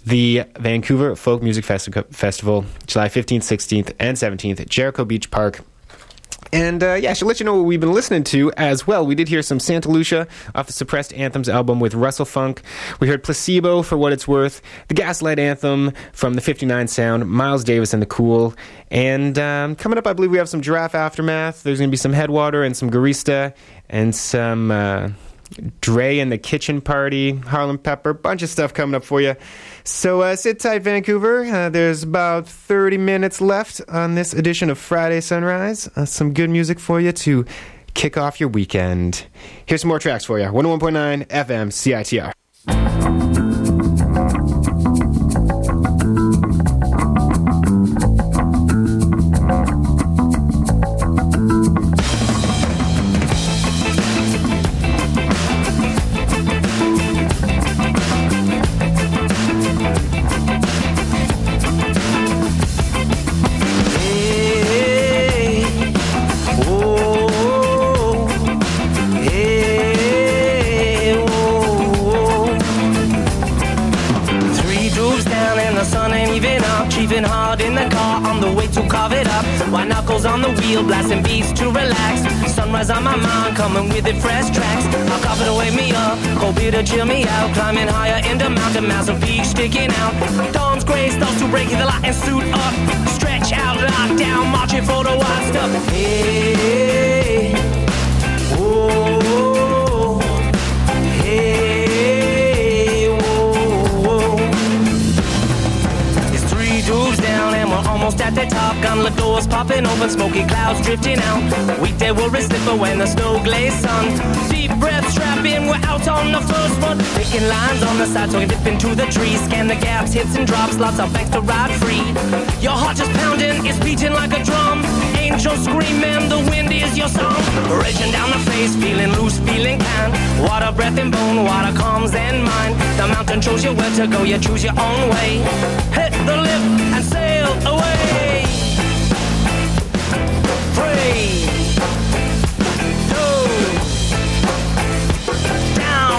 the Vancouver Folk Music Festi- Festival, July fifteenth, sixteenth, and seventeenth at Jericho Beach Park. And, uh, yeah, I should let you know what we've been listening to as well. We did hear some Santa Lucia off the Suppressed Anthems album with Russell Funk. We heard Placebo, For What It's Worth, the Gaslight Anthem from the fifty-nine Sound, Miles Davis and the Cool. And um, coming up, I believe we have some Giraffe Aftermath. There's going to be some Headwater and some Garista and some uh, Dre and the Kitchen Party, Harlem Pepper, bunch of stuff coming up for you. So uh, sit tight, Vancouver. Uh, there's about thirty minutes left on this edition of Friday Sunrise. Uh, some good music for you to kick off your weekend. Here's some more tracks for you. one oh one point nine F M C I T R. On the wheel, blasting beats to relax. Sunrise on my mind, coming with it fresh tracks. I'll coffee to wake me up, cold beer to chill me out. Climbing higher into mountain, massive peaks sticking out. Dawn's gray starts to break, the light and suit up. Stretch out, lock down, marching for the wild stuff. Hey, whoa, hey, whoa. It's three dudes down and we're almost at the top. Gunlet doors popping open, smoky clouds drifting out. Weekday were a slipper when the snow glazed sun. Deep breath, strap in, we're out on the first one. Picking lines on the side so we dip into the trees. Scan the gaps, hits and drops, lots of banks to ride free. Your heart just pounding, it's beating like a drum. Angels screaming, the wind is your song. Raging down the face, feeling loose, feeling kind. Water, breath and bone, water calms and mind. The mountain shows you where to go, you choose your own way. Hit the lip and sail away. Three, two, down.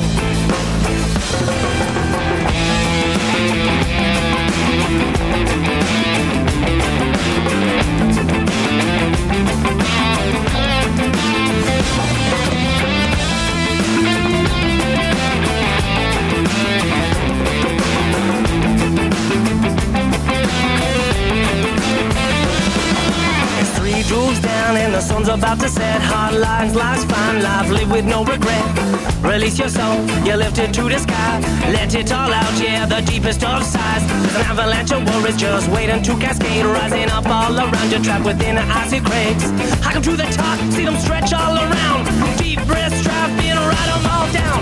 Drools down and the sun's about to set. Hard lines, life's fine, life live with no regret. Release your soul, you lift it to the sky. Let it all out, yeah, the deepest of sighs. There's an avalanche of worries just waiting to cascade. Rising up all around you, trapped within the icy crags. I come to the top, see them stretch all around. Deep breaths, strive, feel, ride them all down.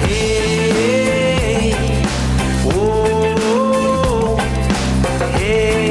Hey, whoa, hey.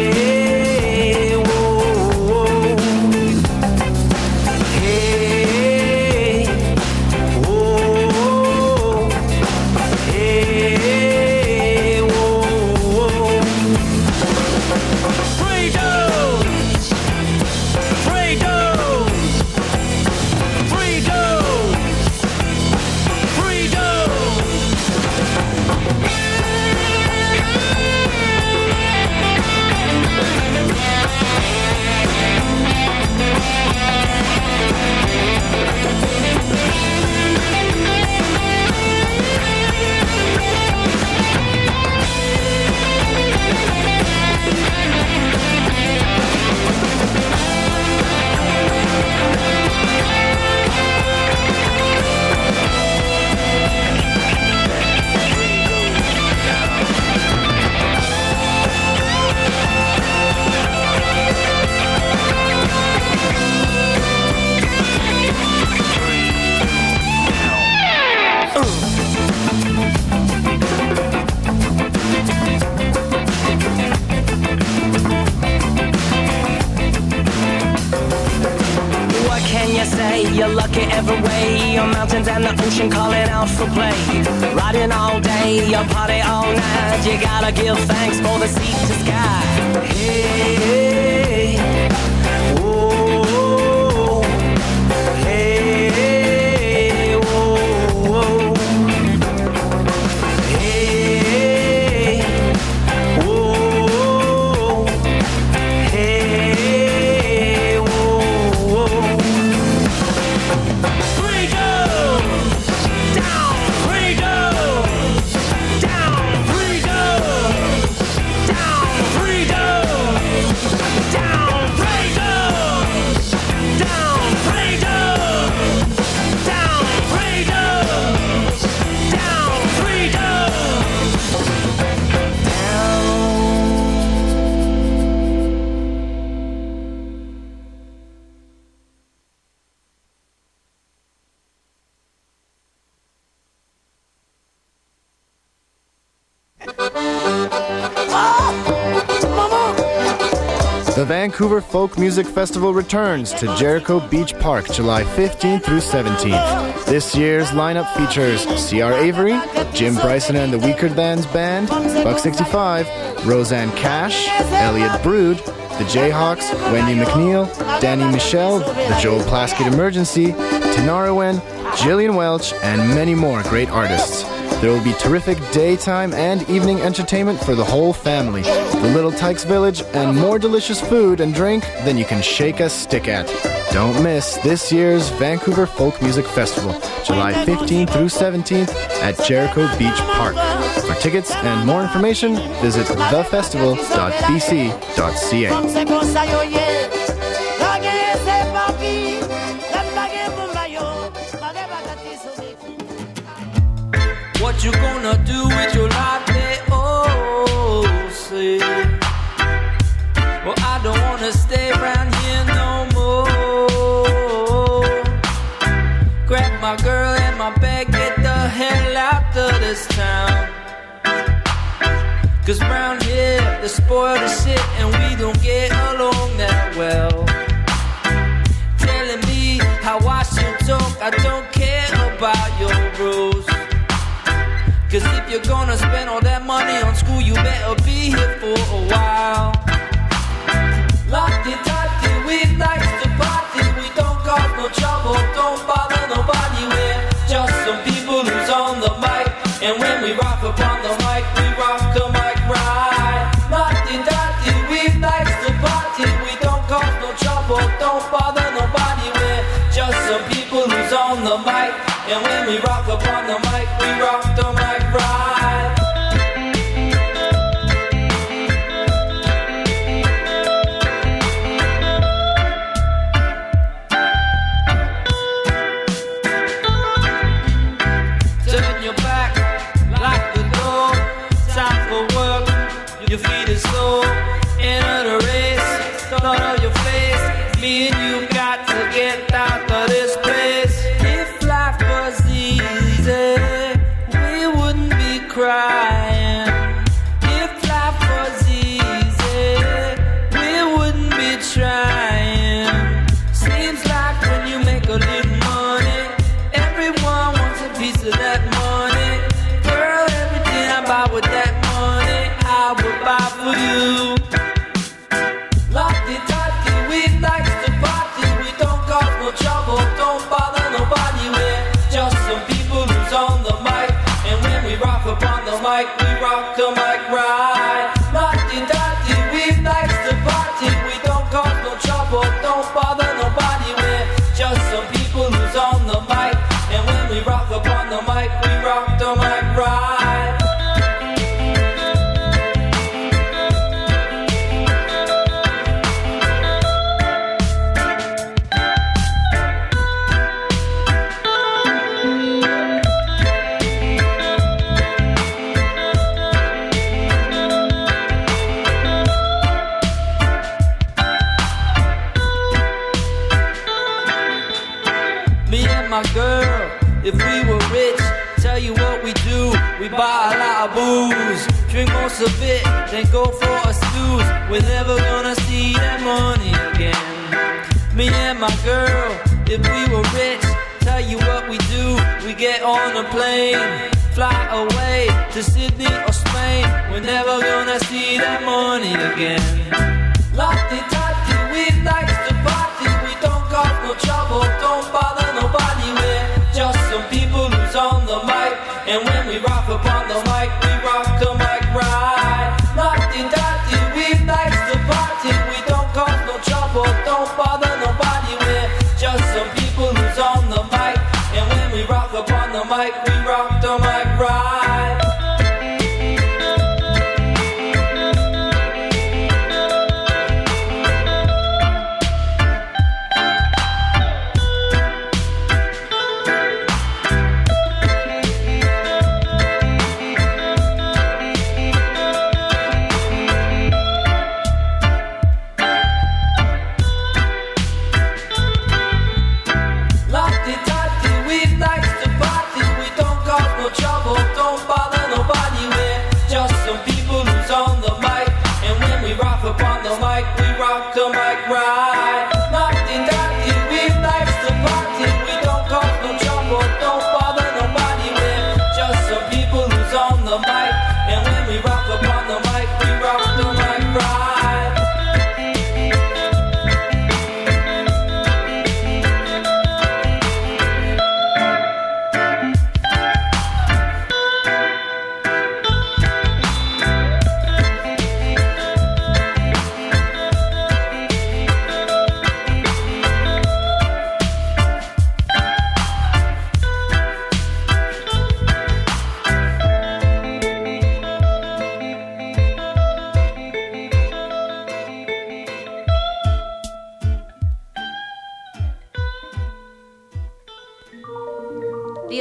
You're lucky every way. Your mountains and the ocean calling out for play. Riding all day, you party all night. You gotta give thanks for the sea to sky. Hey, whoa, hey, whoa, hey, The Vancouver Folk Music Festival returns to Jericho Beach Park July fifteenth through seventeenth. This year's lineup features C R Avery, Jim Bryson and the Weaker Thans Band, Buck sixty-five, Roseanne Cash, Elliot Brood, the Jayhawks, Wendy McNeil, Danny Michelle, the Joel Plaskett Emergency, Tinariwen, Jillian Welch, and many more great artists. There will be terrific daytime and evening entertainment for the whole family, the Little Tykes Village, and more delicious food and drink than you can shake a stick at. Don't miss this year's Vancouver Folk Music Festival, July fifteenth through seventeenth at Jericho Beach Park. For tickets and more information, visit the festival dot b c dot c a. What you gonna do with your life, they all say. Well, I don't wanna stay around here no more. Grab my girl and my bag, get the hell out of this town. Cause round here, they spoil the shit and we don't get along that well. Telling me how I should talk, I don't care about your rules. Cause if you're gonna spend all that money on school, you better be here for a while. Lottie tottie, we likes to party, we don't cause no trouble, don't bother nobody, we're just some people who's on the mic. And when we rock upon the mic, we rock the mic right. Lottie tottie, we likes to party, we don't cause no trouble, don't bother nobody, we're just some people who's on the mic. And when we rock upon the mic, we rock the mic right. Turn your back, lock the door. Time for work, your feet are sore. Enter the race, thought of your face. Me and you got to get out of this place. If life was easy, we wouldn't be crying. If life was easy, we wouldn't be trying. Seems like when you make a little money, everyone wants a piece of that money. Girl, everything I buy with that money, I would buy for you. Lottie tottie, we likes to party, we don't cause no trouble, don't bother nobody, we're just some people who's on the mic. And when we rock upon the mic, we rock the mic right. Lottie tottie, we likes to party, we don't cause no trouble, don't bother nobody, we're just some people who's on the mic. And when we rock upon the mic, we rock the mic right. My girl, if we were rich, tell you what we do, we buy a lot of booze, drink most of it, then go for a snooze. We're never gonna see that money again. Me and my girl, if we were rich, tell you what we do, we get on a plane, fly away to Sydney or Spain. We're never gonna see that money again. Lottie tottie, we likes to party, we don't cause no trouble, don't bother nobody, we're just some people who's on the mic. And when we rock upon the mic, we rock the mic right. Lottie tottie, we likes to party, we don't cause no trouble, don't bother nobody, we're just some people who's on the mic. And when we rock upon the mic, we rock the mic right.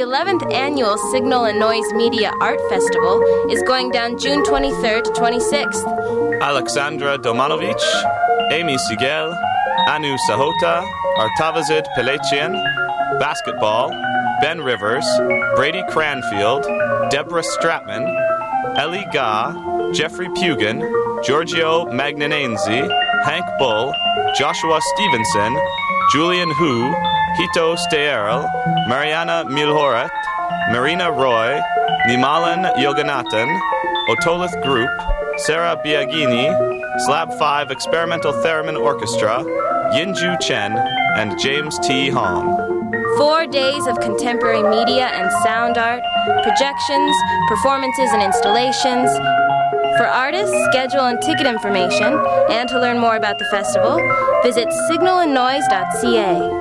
eleventh annual Signal and Noise Media Art Festival is going down June twenty-third to twenty-sixth. Alexandra Domanovic, Amy Sigel, Anu Sahota, Artavazid Pelechian, basketball, Ben Rivers, Brady Cranfield, Deborah Stratman, Ellie Gah, Jeffrey Pugin, Giorgio Magnanenzi, Hank Bull, Joshua Stevenson, Julian Hu, Hito Steerl, Mariana Milhorat, Marina Roy, Nimalan Yoganathan, Otolith Group, Sarah Biagini, Slab five Experimental Theremin Orchestra, Yinju Chen, and James T. Hong. Four days of contemporary media and sound art, projections, performances and installations. For artists, schedule and ticket information, and to learn more about the festival, visit signal and noise dot c a.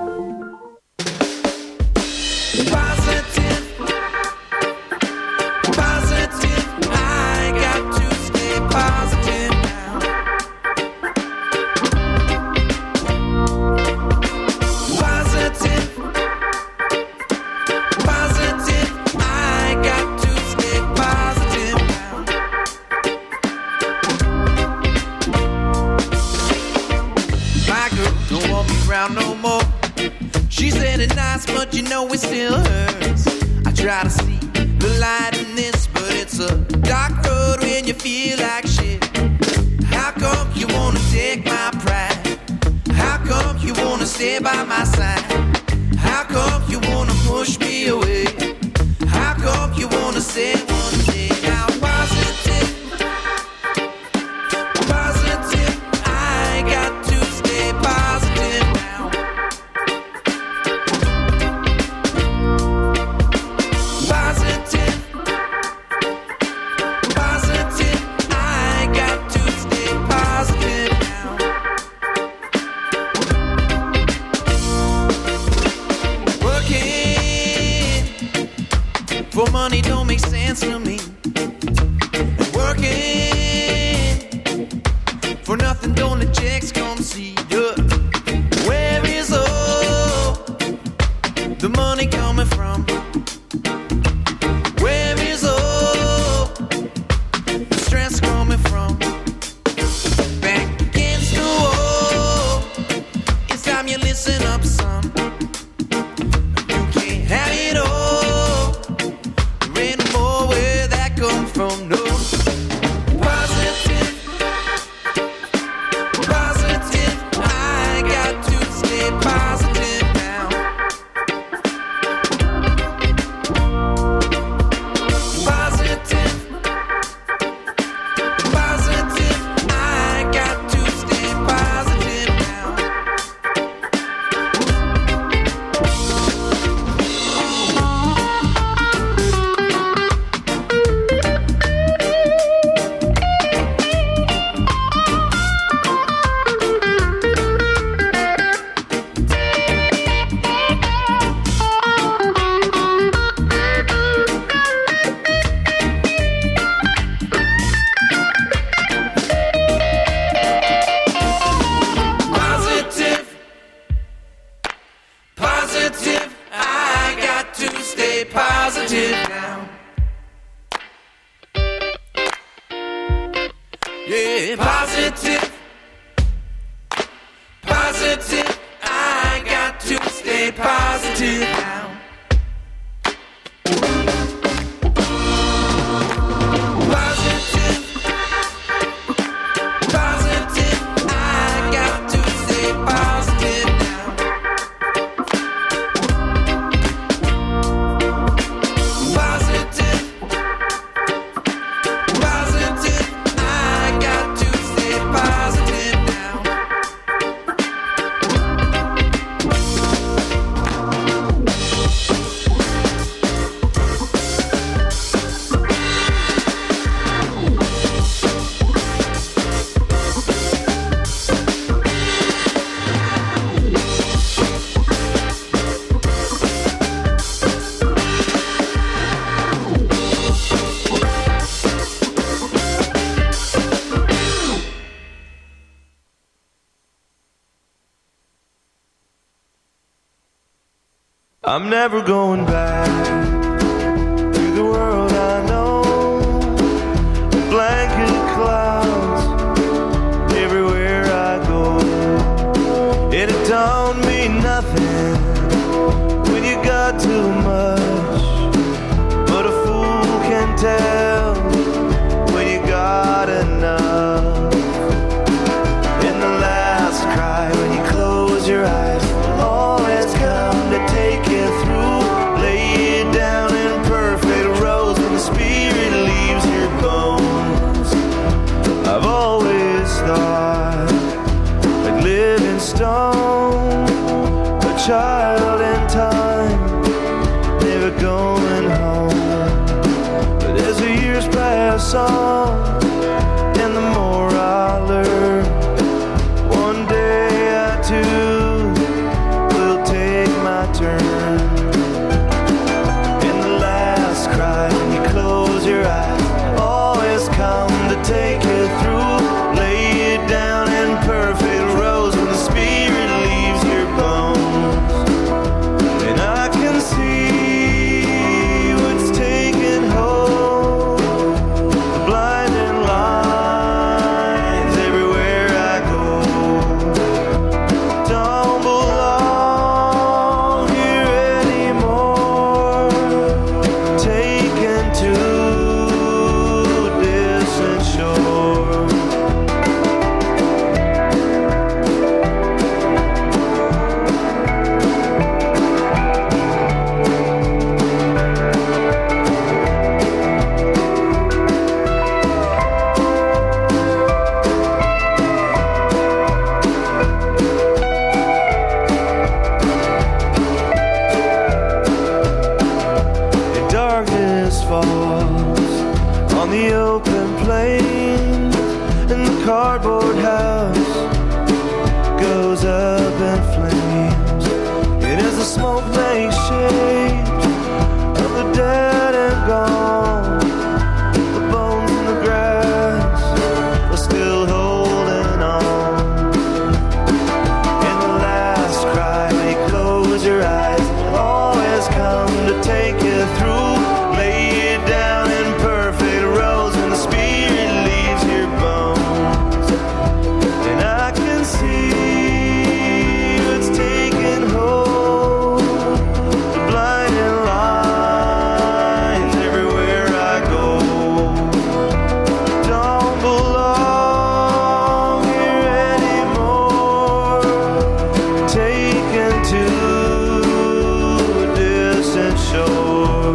But you know it still hurts. I try to see the light in this, but it's a dark road when you feel like shit. How come you wanna take my pride? How come you wanna stay by my side? How come you wanna push me away? How come you wanna say one day now positive, positive, I got to stay positive now. For money don't make sense to me. Working for nothing, don't let checks come see you. Where is all the money coming from? Where is all the stress coming from? Back against the wall, it's time you listen up, son. You can't have it all. From no positive, positive, I got to stay positive now. Positive, positive, I got to stay positive now. Yeah, positive, positive, I got to stay positive now. Positive, positive, I got to stay positive now. Positive, positive, I got to stay positive now. I'm never going back to the world I know. Blanket clouds everywhere I go. And it don't mean nothing when you got too much, but a fool can tell when you got enough. In the last cry when you close your eyes, always come to take you through. Lay you down in perfect rows when the spirit leaves your bones. I've always thought like living stone, a child in time, never going home. But as the years pass on and the more I learn, one day I too will take my turn. In the last cry when you close your eyes, always come to take you through. Lay you down in perfect rows when the spirit leaves your bones. And I can see what's taking hold, the blinding lines everywhere I go. Don't belong here anymore, taken to a distant shore. The darkness falls on the open plains, and the cardboard house goes up in flames. And as the smoke makes shade of the dead and gone, the bones in the grass are still holding on. In the last cry when you close your eyes, always come to take you through. Lay you down in perfect rows when the spirit leaves your bones. And I can see what's taking hold, the blinding lines everywhere I go. Don't belong here anymore, taken to a distant shore.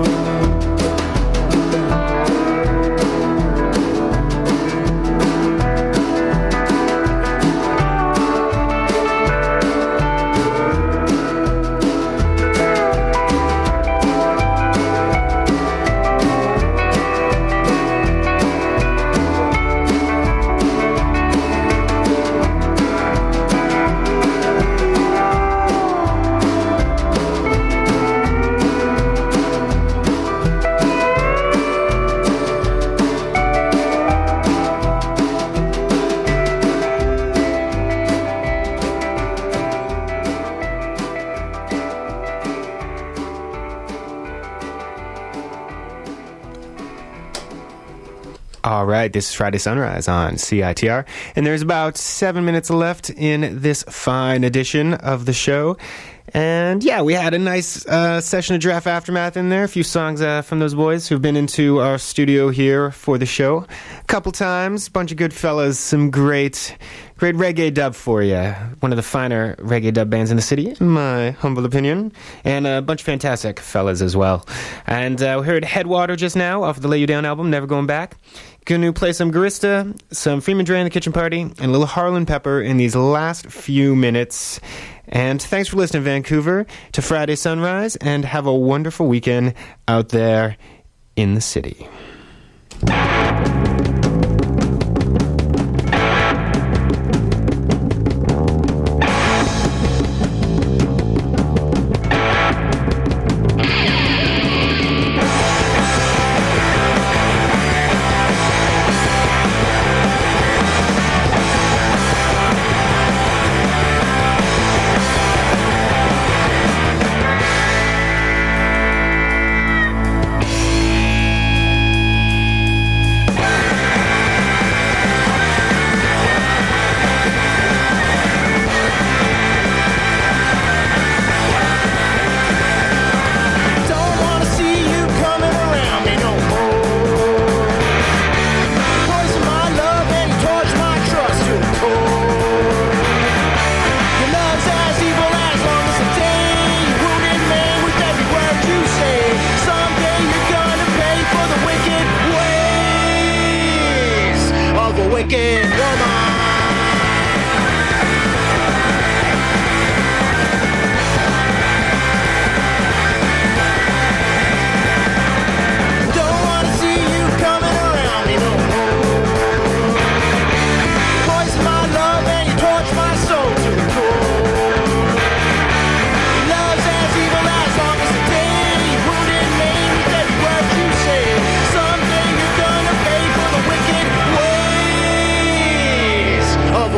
All right, this is Friday Sunrise on C I T R, and there's about seven minutes left in this fine edition of the show. And yeah, we had a nice uh, session of Draft Aftermath in there. A few songs uh, from those boys who've been into our studio here for the show a couple times. Bunch of good fellas, some great, great reggae dub for you. One of the finer reggae dub bands in the city, in my humble opinion. And a bunch of fantastic fellas as well. And uh, we heard Headwater just now off the Lay You Down album, Never Going Back. Gonna play some Garista, some Freeman Dre and the Kitchen Party, and a little Harlan Pepper in these last few minutes. And thanks for listening, Vancouver, to Friday Sunrise, and have a wonderful weekend out there in the city.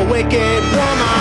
wicked woman.